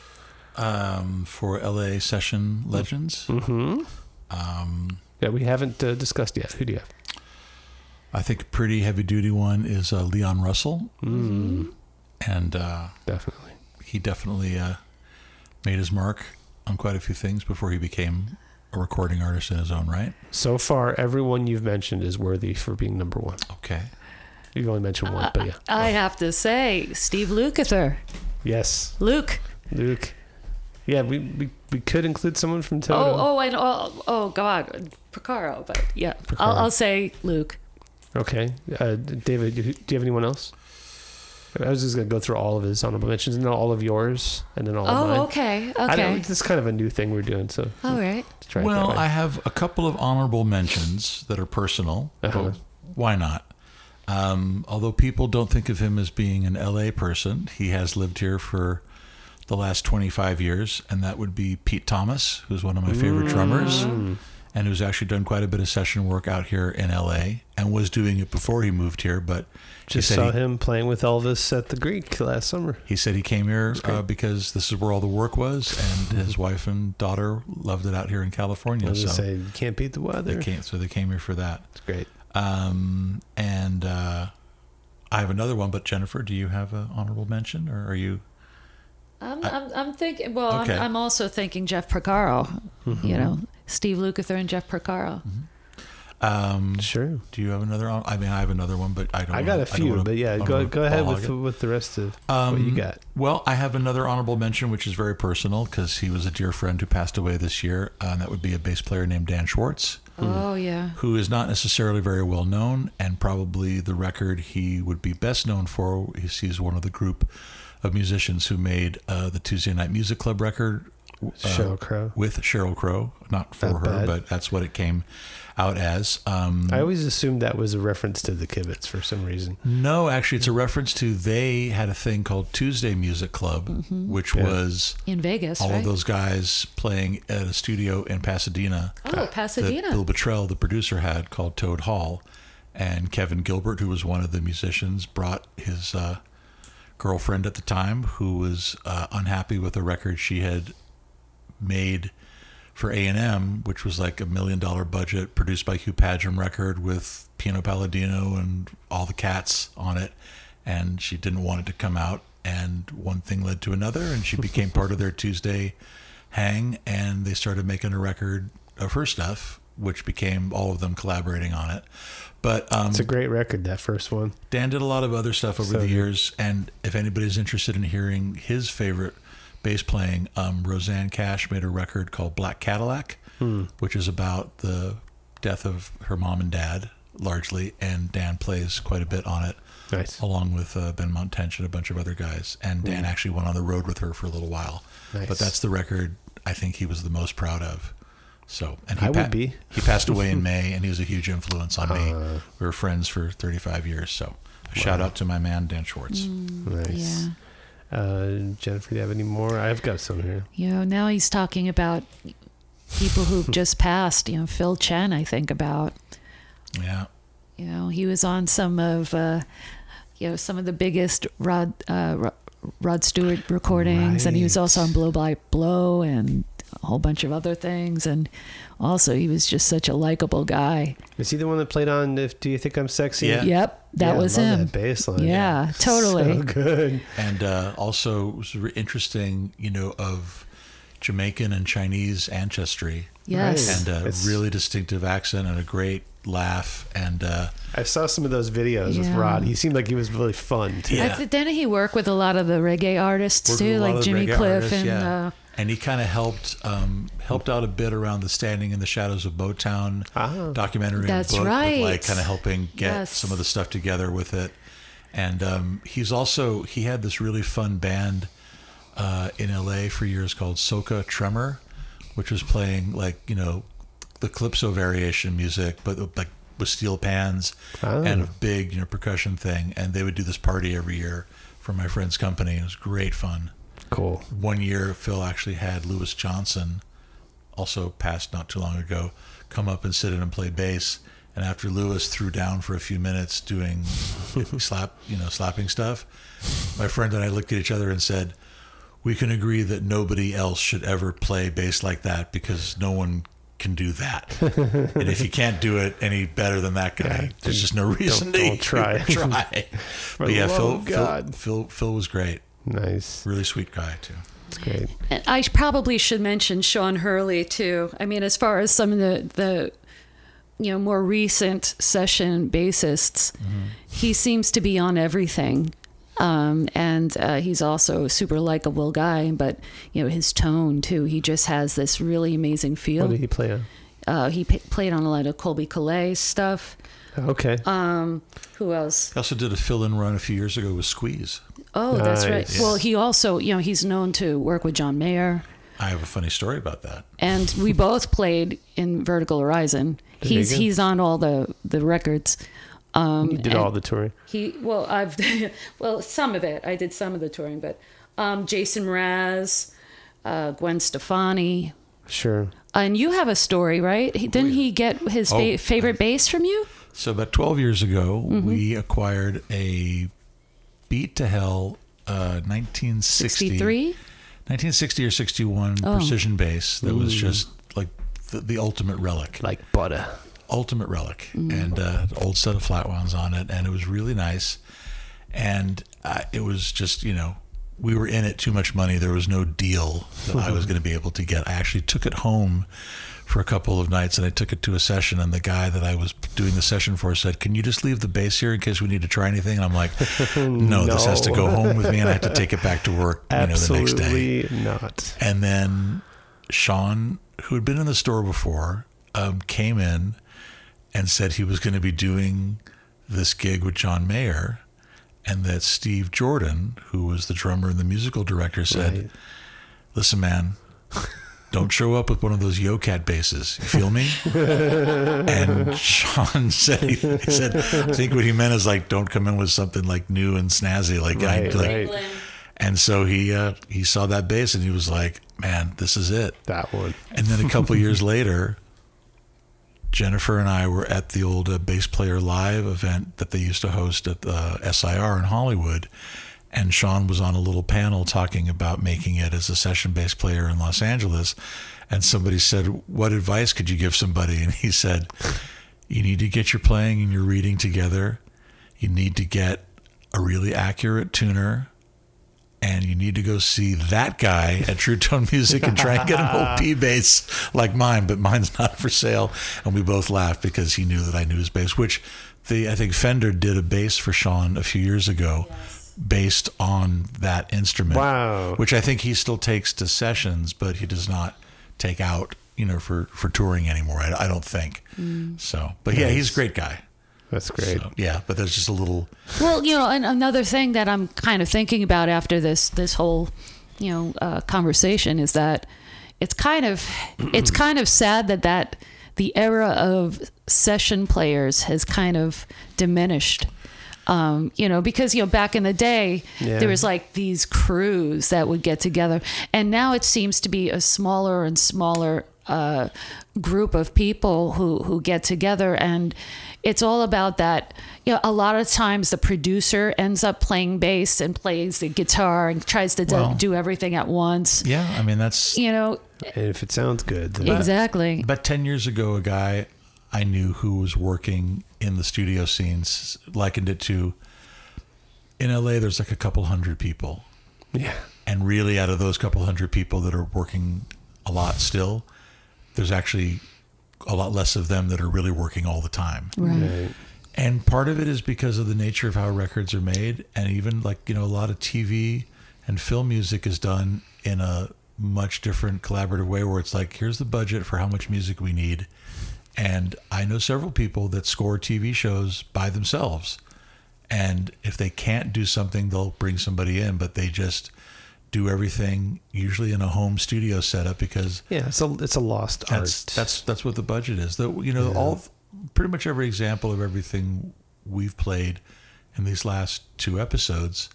For LA Session Legends. Mm-hmm. Yeah, we haven't discussed yet. Who do you have? I think a pretty heavy duty one is Leon Russell. Mm. And Definitely. he definitely made his mark on quite a few things before he became a recording artist in his own right. So far, everyone you've mentioned is worthy for being number 1. Okay. You've only mentioned one, but yeah. I have to say, Steve Lukather. Yes. Luke. Yeah, we could include someone from Toto. God, Porcaro. But yeah, Porcaro. I'll say Luke. Okay. David, do you have anyone else? I was just going to go through all of his honorable mentions and then all of yours and then all of mine. Okay. I don't, this is kind of a new thing we're doing, so. All right. Let's try Well, it that way. I have a couple of honorable mentions that are personal. But why not? Although people don't think of him as being an LA person, he has lived here for the last 25 years, and that would be Pete Thomas, who's one of my favorite drummers, and who's actually done quite a bit of session work out here in LA, and was doing it before he moved here, but just saw him playing with Elvis at the Greek last summer. He said he came here because this is where all the work was, and his wife and daughter loved it out here in California. I was going to say, you can't beat the weather. So they came here for that. It's great. And I have another one, but Jennifer, do you have an honorable mention, or are you? I'm thinking. Well, Okay. I'm also thinking Jeff Porcaro. You know, Steve Lukather and Jeff Porcaro. Sure. Do you have another? I mean, I have another one, but I don't. I got a few, but yeah, go ahead with the rest of what you got. Well, I have another honorable mention, which is very personal because he was a dear friend who passed away this year, and that would be a bass player named Dan Schwartz. Oh yeah. Who is not necessarily very well known, and probably the record he would be best known for is he's one of the group of musicians who made the Tuesday Night Music Club record. Sheryl Crow. With Sheryl Crow, not for her, but that's what it came out as. I always assumed that was a reference to the Kibitz for some reason. No, actually, it's a reference to they had a thing called Tuesday Music Club, which was in Vegas. All right? of those guys playing at a studio in Pasadena. Oh, Pasadena. That Bill Bottrell, the producer, had called Toad Hall, and Kevin Gilbert, who was one of the musicians, brought his girlfriend at the time, who was unhappy with a record she had made for A&M, which was like $1 million budget, produced by Hugh Padgham record with Pino Palladino and all the cats on it, and she didn't want it to come out, and one thing led to another, and she became part of their Tuesday hang, and they started making a record of her stuff, which became all of them collaborating on it. But it's a great record, that first one. Dan did a lot of other stuff over the years, and if anybody's interested in hearing his favorite bass playing, Roseanne Cash made a record called Black Cadillac, which is about the death of her mom and dad, largely, and Dan plays quite a bit on it, along with Ben Montench and a bunch of other guys, and Dan actually went on the road with her for a little while. But that's the record I think he was the most proud of. So, and he passed away in May, and he was a huge influence on me. We were friends for 35 years, so shout out to my man Dan Schwartz. Nice. Yeah. Jennifer, do you have any more? I've got some here. You know, now he's talking about people who've just passed. You know, Phil Chen, I think about. Yeah. You know, he was on some of, some of the biggest Rod Stewart recordings, and he was also on Blow by Blow and a whole bunch of other things, and also he was just such a likable guy. Is he the one that played on Do You Think I'm Sexy? Yeah. Yep, that was I love him. That bass line. Yeah, totally. So good. And also it was interesting, of Jamaican and Chinese ancestry. Yes. And a really distinctive accent and a great laugh. And I saw some of those videos with Rod. He seemed like he was really fun too. Yeah. Didn't he work with a lot of the reggae artists too, like Jimmy Cliff and and he kind of helped out a bit around the Standing in the Shadows of Motown documentary. That's book, right. With like kind of helping get some of the stuff together with it. And he had this really fun band in LA for years called Soca Tremor, which was playing the calypso variation music, but like with steel pans and a big percussion thing. And they would do this party every year for my friend's company. It was great fun. Cool. One year, Phil actually had Louis Johnson, also passed not too long ago, come up and sit in and play bass. And after Louis threw down for a few minutes doing slapping stuff, my friend and I looked at each other and said, "We can agree that nobody else should ever play bass like that because no one can do that. And if you can't do it any better than that guy, there's just no reason to try. But yeah, Phil was great. Nice. Really sweet guy, too. That's great. And I probably should mention Sean Hurley, too. I mean, as far as some of the more recent session bassists, he seems to be on everything. And he's also a super likable guy, but his tone too. He just has this really amazing feel. What did he play on? He played on a lot of Colby Calais stuff. Okay. Who else? He also did a fill-in run a few years ago with Squeeze. Oh, that's right. Nice. Well, he also, he's known to work with John Mayer. I have a funny story about that. And we both played in Vertical Horizon. There you go. He's on all the records. You did all the touring. Well, some of it. I did some of the touring, but Jason Mraz, Gwen Stefani. Sure. And you have a story, right? Didn't he get his favorite bass from you? So about 12 years ago, we acquired a Beat to Hell 1960 or 61 precision bass that was just like the ultimate relic. Like butter. Ultimate relic. And an old set of flat wounds on it, and it was really nice. And it was just, we were in it too much money. There was no deal that I was going to be able to get. I actually took it home for a couple of nights, and I took it to a session, and the guy that I was doing the session for said, "Can you just leave the bass here in case we need to try anything?" And I'm like, no, this has to go home with me, and I have to take it back to work the next day. Absolutely not. And then Sean, who had been in the store before, came in and said he was going to be doing this gig with John Mayer, and that Steve Jordan, who was the drummer and the musical director, said, "Listen, man, don't show up with one of those Yo-Cat basses. You feel me?" And Sean said, he said, I think what he meant is like, don't come in with something like new and snazzy. Right. And so he saw that bass and he was like, man, this is it. That one. And then a couple years later, Jennifer and I were at the old Bass Player Live event that they used to host at the SIR in Hollywood. And Sean was on a little panel talking about making it as a session bass player in Los Angeles. And somebody said, what advice could you give somebody? And he said, you need to get your playing and your reading together. You need to get a really accurate tuner. And you need to go see that guy at True Tone Music and try and get an old P bass like mine, but mine's not for sale. And we both laughed because he knew that I knew his bass, which I think Fender did a bass for Sean a few years ago. Yes. Based on that instrument. Wow. Which I think he still takes to sessions, but he does not take out, for touring anymore. I don't think. So, but yeah, he's a great guy. That's great. So, yeah, but there's just a little. Well, and another thing that I'm kind of thinking about after this whole, conversation is that it's kind of sad that the era of session players has kind of diminished. Because, back in the day, there was like these crews that would get together. And now it seems to be a smaller and smaller group of people who get together. And it's all about that. A lot of times the producer ends up playing bass and plays the guitar and tries to do everything at once. Yeah, I mean, that's... And if it sounds good. Then exactly. But 10 years ago, a guy I knew who was working in the studio scenes likened it to, in LA, there's like a couple hundred people. Yeah. And really out of those couple hundred people that are working a lot still, there's actually a lot less of them that are really working all the time. Right. And part of it is because of the nature of how records are made. And even a lot of TV and film music is done in a much different collaborative way where it's like, here's the budget for how much music we need. And I know several people that score TV shows by themselves. And if they can't do something, they'll bring somebody in, but they just do everything usually in a home studio setup because it's a lost art. That's what the budget is. All pretty much every example of everything we've played in these last 2 episodes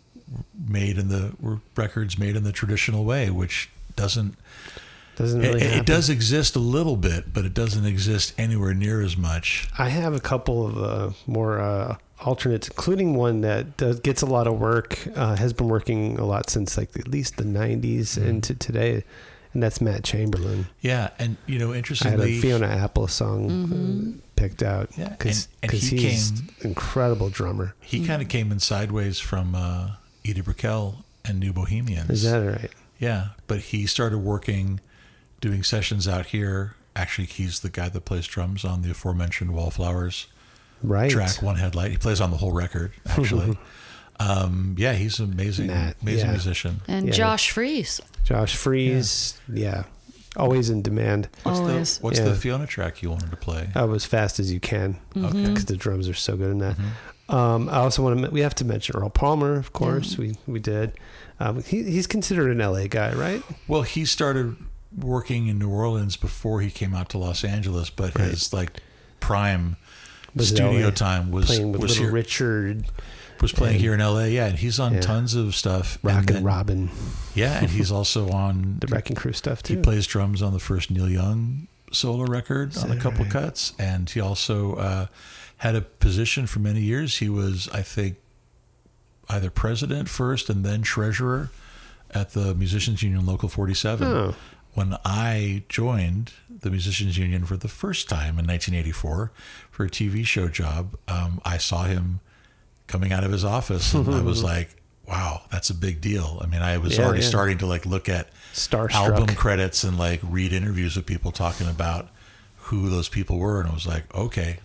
were records made in the traditional way, which doesn't really happen. It does exist a little bit, but it doesn't exist anywhere near as much. I have a couple of more alternates, including one that gets a lot of work, has been working a lot since at least the 90s into today, and that's Matt Chamberlain. Yeah, and interestingly, I had a Fiona Apple song picked out because he's an incredible drummer. He kind of came in sideways from Edie Brickell and New Bohemians. Is that right? Yeah, but he started doing sessions out here. Actually, he's the guy that plays drums on the aforementioned Wallflowers track, One Headlight. He plays on the whole record, actually. Yeah, he's an amazing musician. And Josh Freese. Josh Freese, always in demand. What's the Fiona track you wanted to play? As Fast as You Can. Okay. Because the drums are so good in that. I also we have to mention Earl Palmer, of course. We did. He's considered an LA guy, right? Well, he started working in New Orleans before he came out to Los Angeles, but his prime studio time was playing with Little here. Richard. Was playing here in LA, and he's on tons of stuff. Rockin' Robin. Yeah, and he's also on the Wrecking Crew stuff too. He plays drums on the first Neil Young solo record on a couple cuts, and he also had a position for many years. He was, I think, either president first and then treasurer at the Musicians Union Local 47. Oh. When I joined the Musicians Union for the first time in 1984 for a TV show job, I saw him coming out of his office, and I was like, wow, that's a big deal. I mean, I was already starting to look at Starstruck album credits and read interviews with people talking about who those people were, and I was like, okay,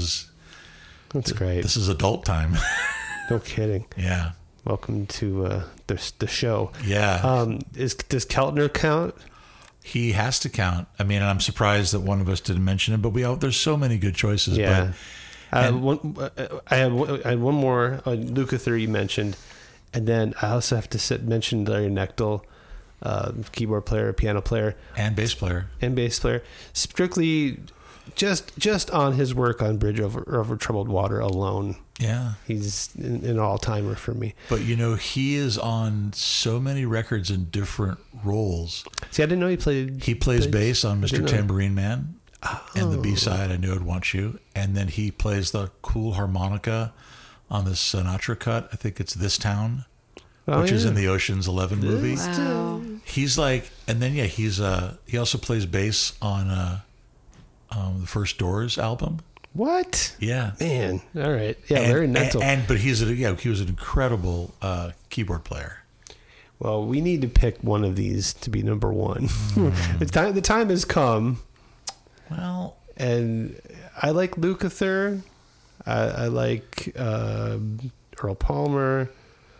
that's great. This is adult time. No kidding. Yeah. Welcome to the show. Yeah. Does Keltner count? He has to count. I mean, I'm surprised that one of us didn't mention it, but there's so many good choices. Yeah. But, I had one more. Lukather you mentioned, and then I also have to mention Larry Knechtel, keyboard player, piano player, and bass player. Strictly, just on his work on Bridge over Troubled Water alone. Yeah, he's an all-timer for me. But he is on so many records in different roles. See, I didn't know he played. He plays bass on Mr. Tambourine Man. And the B-side, I Knew I'd Want You. And then he plays the cool harmonica on this Sinatra cut. I think it's This Town, which is in the Ocean's 11 movie. Wow. He's and then he also plays bass on the first Doors album. What? Yeah. Man. All right. Yeah, Larry Knechtel. But he was an incredible keyboard player. Well, we need to pick one of these to be number one. The time has come. Well, and I like Lukather. I like Earl Palmer.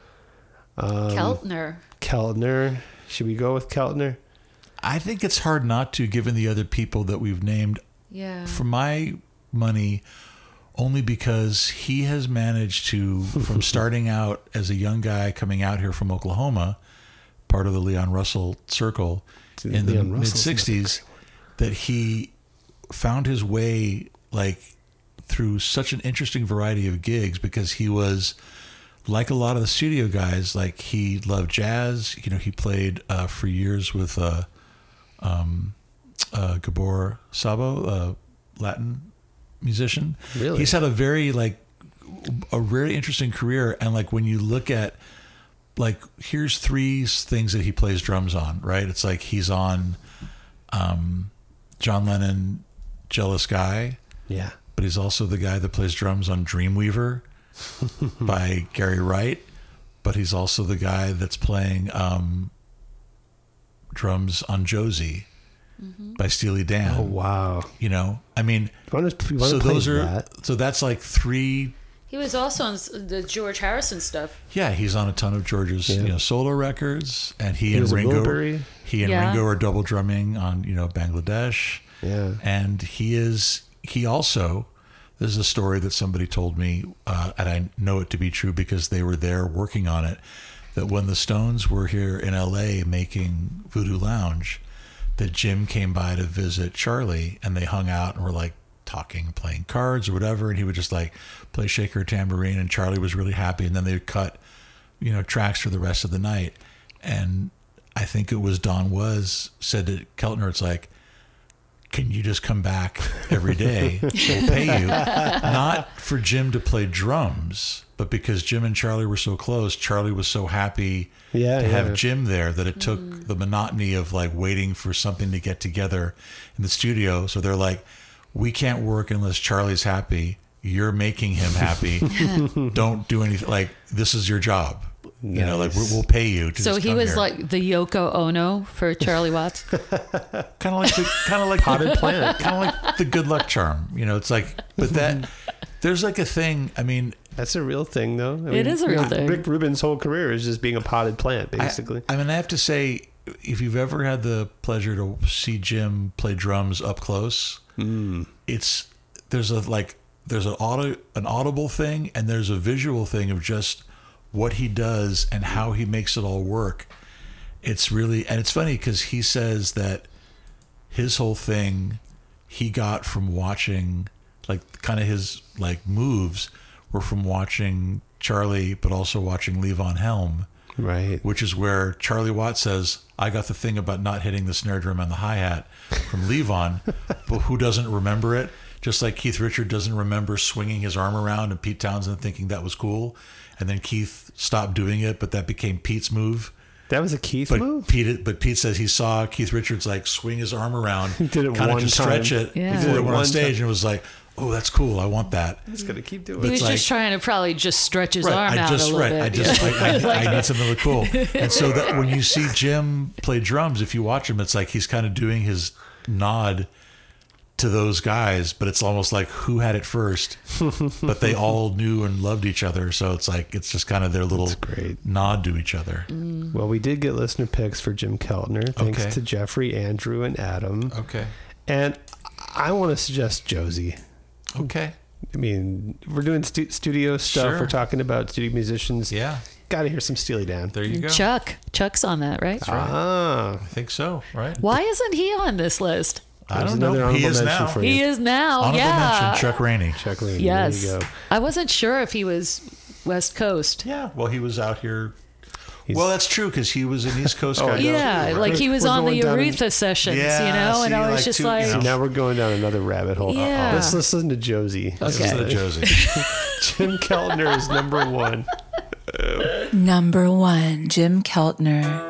Keltner. Should we go with Keltner? I think it's hard not to, given the other people that we've named. Yeah. For my money, only because he has managed to, from starting out as a young guy coming out here from Oklahoma, part of the Leon Russell circle in the mid-'60s, that he found his way through such an interesting variety of gigs, because he was like a lot of the studio guys. He loved jazz. He played for years with Gabor Szabo, Latin musician. Really? He's had a very interesting career. And when you look at here's three things that he plays drums on, right? It's he's on John Lennon, Jealous Guy. Yeah. But he's also the guy that plays drums on Dreamweaver by Gary Wright. But he's also the guy that's playing drums on Josie by Steely Dan. Oh, wow. I mean, so that's three. He was also on the George Harrison stuff. Yeah, he's on a ton of George's solo records, and he and Ringo are double drumming on Bangladesh. Yeah, and he also, this is a story that somebody told me, and I know it to be true because they were there working on it, that when the Stones were here in LA making Voodoo Lounge, that Jim came by to visit Charlie, and they hung out and were talking, playing cards or whatever, and he would just play shaker tambourine, and Charlie was really happy, and then they'd cut tracks for the rest of the night. And I think it was Don Was said to Keltner, it's can you just come back every day? We'll pay you. Not for Jim to play drums, but because Jim and Charlie were so close, Charlie was so happy to have Jim there that it took the monotony of waiting for something to get together in the studio. So they're we can't work unless Charlie's happy. You're making him happy. Don't do anything. This is your job. Nice. We'll pay you to So just he come was here. the Yoko Ono for Charlie Watts. kind of like Potted Plant, kind of like the good luck charm. It's but that there's a thing. I mean, That's a real thing, though. It is a real thing. Rick Rubin's whole career is just being a potted plant, basically. I have to say, if you've ever had the pleasure to see Jim play drums up close, there's an audible thing and there's a visual thing of just what he does and how he makes it all work. It's really, and it's funny because he says that his whole thing he got from watching, like, kind of his like moves were from watching Charlie, but also watching Levon Helm. Right. Which is where Charlie Watts says, I got the thing about not hitting the snare drum and the hi-hat from Levon, but who doesn't remember it? Just like Keith Richard doesn't remember swinging his arm around and Pete Townsend thinking that was cool. And then Keith stopped doing it, but that became Pete's move. That was a Keith move? But Pete says he saw Keith Richards like swing his arm around, he did it kind of one to stretch time. it before he went on stage, and it was like, oh, that's cool. I want that. He's gonna keep doing He it. was just trying to probably just stretch his arm out a little bit. I need something to look cool. And so that when you see Jim play drums, if you watch him, it's like he's kind of doing his nod to those guys, but it's almost like who had it first, but they all knew and loved each other. So it's like, it's just kind of their little nod to each other. Well, we did get listener picks for Jim Keltner, thanks to Jeffrey, Andrew, and Adam. Okay. And I want to suggest Josie. Okay. I mean, we're doing studio stuff. Sure. We're talking about studio musicians. Yeah. Got to hear some Steely Dan. There you go. Chuck's on that, right? Ah. I think so, right? Why isn't he on this list? I don't know. He is now. He is now. Honorable Yeah. mention, Chuck Rainey. Chuck Rainey. Yes. There you go. I wasn't sure if he was West Coast. Yeah. Well, he was out here. Well, that's true because he was an East Coast guy. Yeah, like he was on the Aretha sessions, you know, and I was just like, So now we're going down another rabbit hole. Yeah. Let's listen to Josie. Let's listen to Josie. Jim Keltner is number one. Number one, Jim Keltner.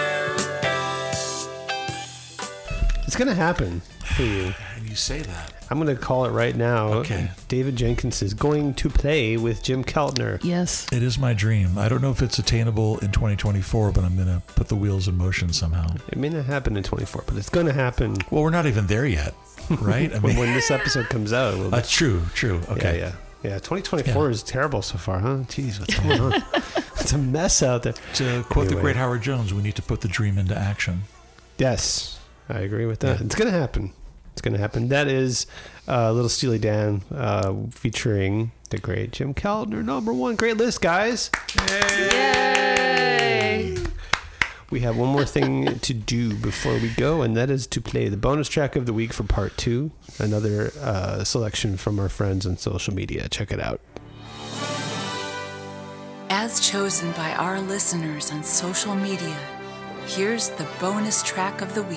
It's going to happen for you. And you say that. I'm going to call it right now. Okay. David Jenkins is going to play with Jim Keltner. Yes. It is my dream. I don't know if it's attainable in 2024, but I'm going to put the wheels in motion somehow. It may not happen in 24, but it's going to happen. Well, we're not even there yet, right? I mean, when this episode comes out. True. Okay. Yeah, 2024 is terrible so far, huh? Jeez, what's going on? It's a mess out there. To quote the great Howard Jones, we need to put the dream into action. Yes, I agree with that. Yeah. It's going to happen. It's going to happen. That is Little Steely Dan featuring the great Jim Keltner, number one. Great list, guys. Yay! We have one more thing to do before we go, and that is to play the bonus track of the week for part 2. Another selection from our friends on social media. Check it out. As chosen by our listeners on social media, here's the bonus track of the week.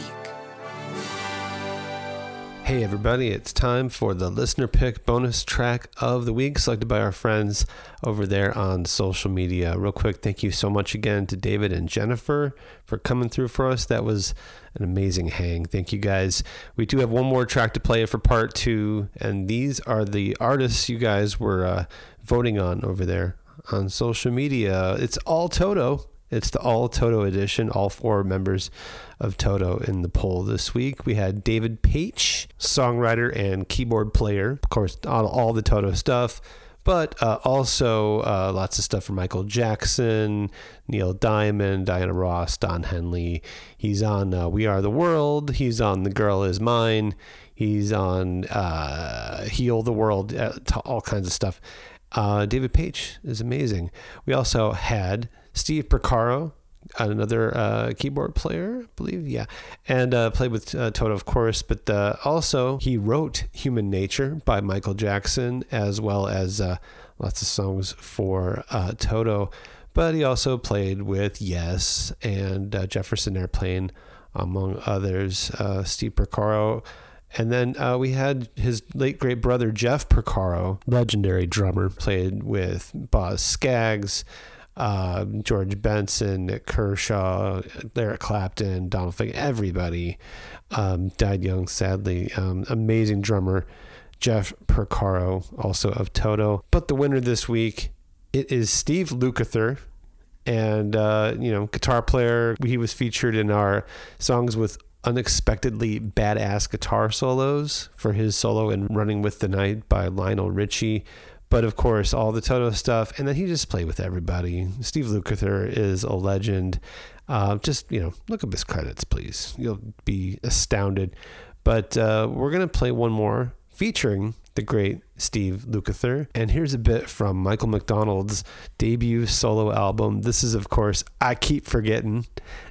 Hey everybody, it's time for the listener pick bonus track of the week selected by our friends over there on social media. Real quick, thank you so much again to David and Jennifer for coming through for us. That was an amazing hang. Thank you guys. We do have one more track to play for part 2, and these are the artists you guys were voting on over there on social media. It's all Toto. It's the all Toto edition, all 4 members of Toto in the poll this week. We had David Paich, songwriter and keyboard player, of course, on all the Toto stuff, but also lots of stuff from Michael Jackson, Neil Diamond, Diana Ross, Don Henley. He's on We Are the World. He's on The Girl Is Mine. He's on Heal the World, all kinds of stuff. David Paich is amazing. We also had Steve Porcaro, another keyboard player, I believe, yeah, and played with Toto, of course, but also he wrote Human Nature by Michael Jackson, as well as lots of songs for Toto, but he also played with Yes and Jefferson Airplane, among others. Steve Porcaro. And then we had his late great brother, Jeff Porcaro, legendary drummer, played with Boz Scaggs, George Benson, Nick Kershaw, Eric Clapton, Donald Fagen, everybody died young, sadly. Amazing drummer, Jeff Porcaro, also of Toto. But the winner this week, it is Steve Lukather. And, guitar player. He was featured in our Songs with Unexpectedly Badass Guitar Solos for his solo in Running with the Night by Lionel Richie. But of course, all the Toto stuff, and then he just played with everybody. Steve Lukather is a legend. Look up his credits, please. You'll be astounded. But we're going to play one more featuring the great Steve Lukather. And here's a bit from Michael McDonald's debut solo album. This is, of course, I Keep Forgetting.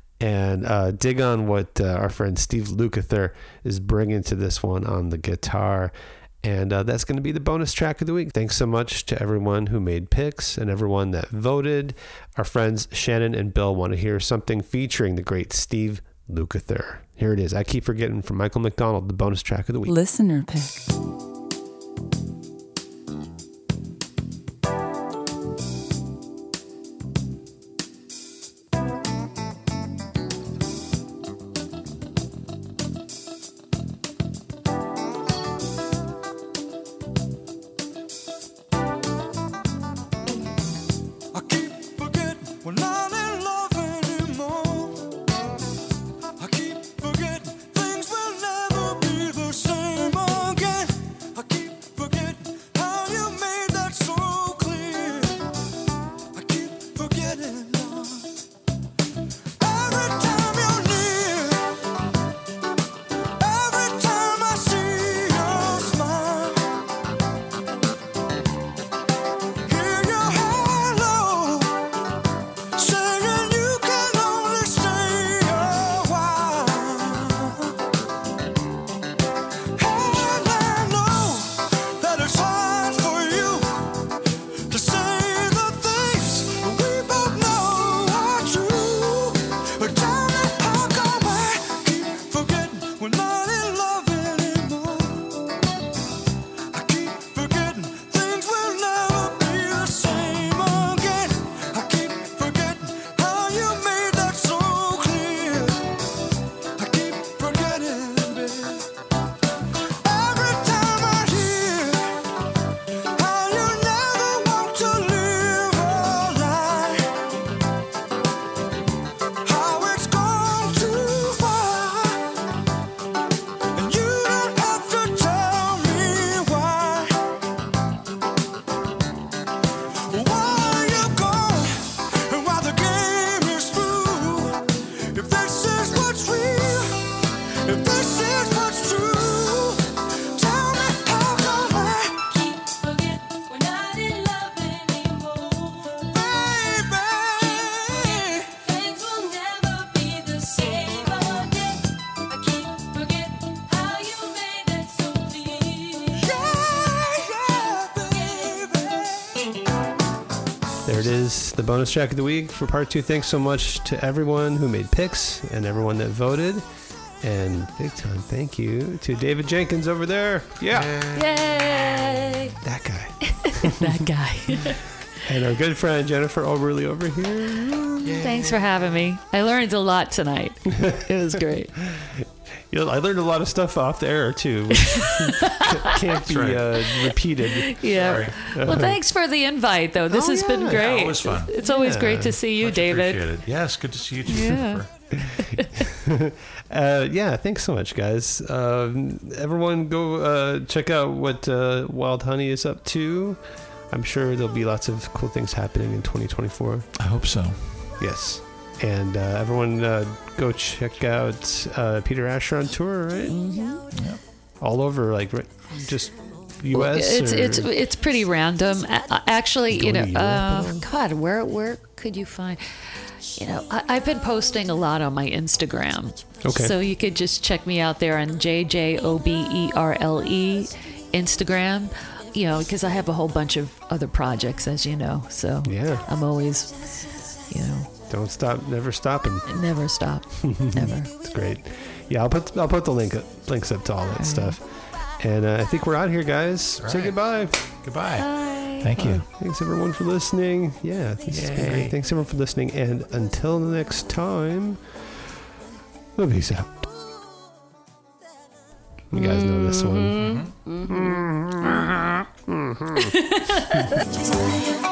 And dig on what our friend Steve Lukather is bringing to this one on the guitar. And that's going to be the bonus track of the week. Thanks so much to everyone who made picks and everyone that voted. Our friends Shannon and Bill want to hear something featuring the great Steve Lukather. Here it is. I Keep Forgetting from Michael McDonald, the bonus track of the week. Listener pick. If this is what's true, tell me how come I keep forgetting we're not in love anymore, baby. Things will never be the same again. I keep forgetting how you made it so clear. There it is, the bonus track of the week for part 2. Thanks so much to everyone who made picks and everyone that voted. And big time thank you to David Jenkins over there. Yeah. Yay! That guy. That guy. And our good friend Jennifer Oberly over here. Thanks for having me. I learned a lot tonight. It was great. You know, I learned a lot of stuff off the air too, which can't be repeated. Yeah. Well, thanks for the invite, though. This has been great. Yeah, always fun. It's always great to see you, Much David. appreciated. Yes, good to see you too. Yeah. Yeah, thanks so much, guys. Everyone go check out what Wild Honey is up to. I'm sure there'll be lots of cool things happening in 2024. I hope so. Yes. And everyone go check out Peter Asher on tour, right? Mm-hmm. Yep. All over, like just U.S. It's pretty random. Actually, Go you to know, Europe at all? God, where could you find? You know, I've been posting a lot on my Instagram. Okay. So you could just check me out there on JJOBERLE Instagram. You know, because I have a whole bunch of other projects, as you know. So Yeah. I'm always, you know, Don't stop, never stopping. never stop, never. It's great. Yeah, I'll put the links up to all that stuff. And I think we're out here, guys. Say right. goodbye. Goodbye. Bye. Thank you. Thanks everyone for listening. Yeah, this has been great. Thanks everyone for listening. And until the next time, peace out. You guys know this one. Mm-hmm.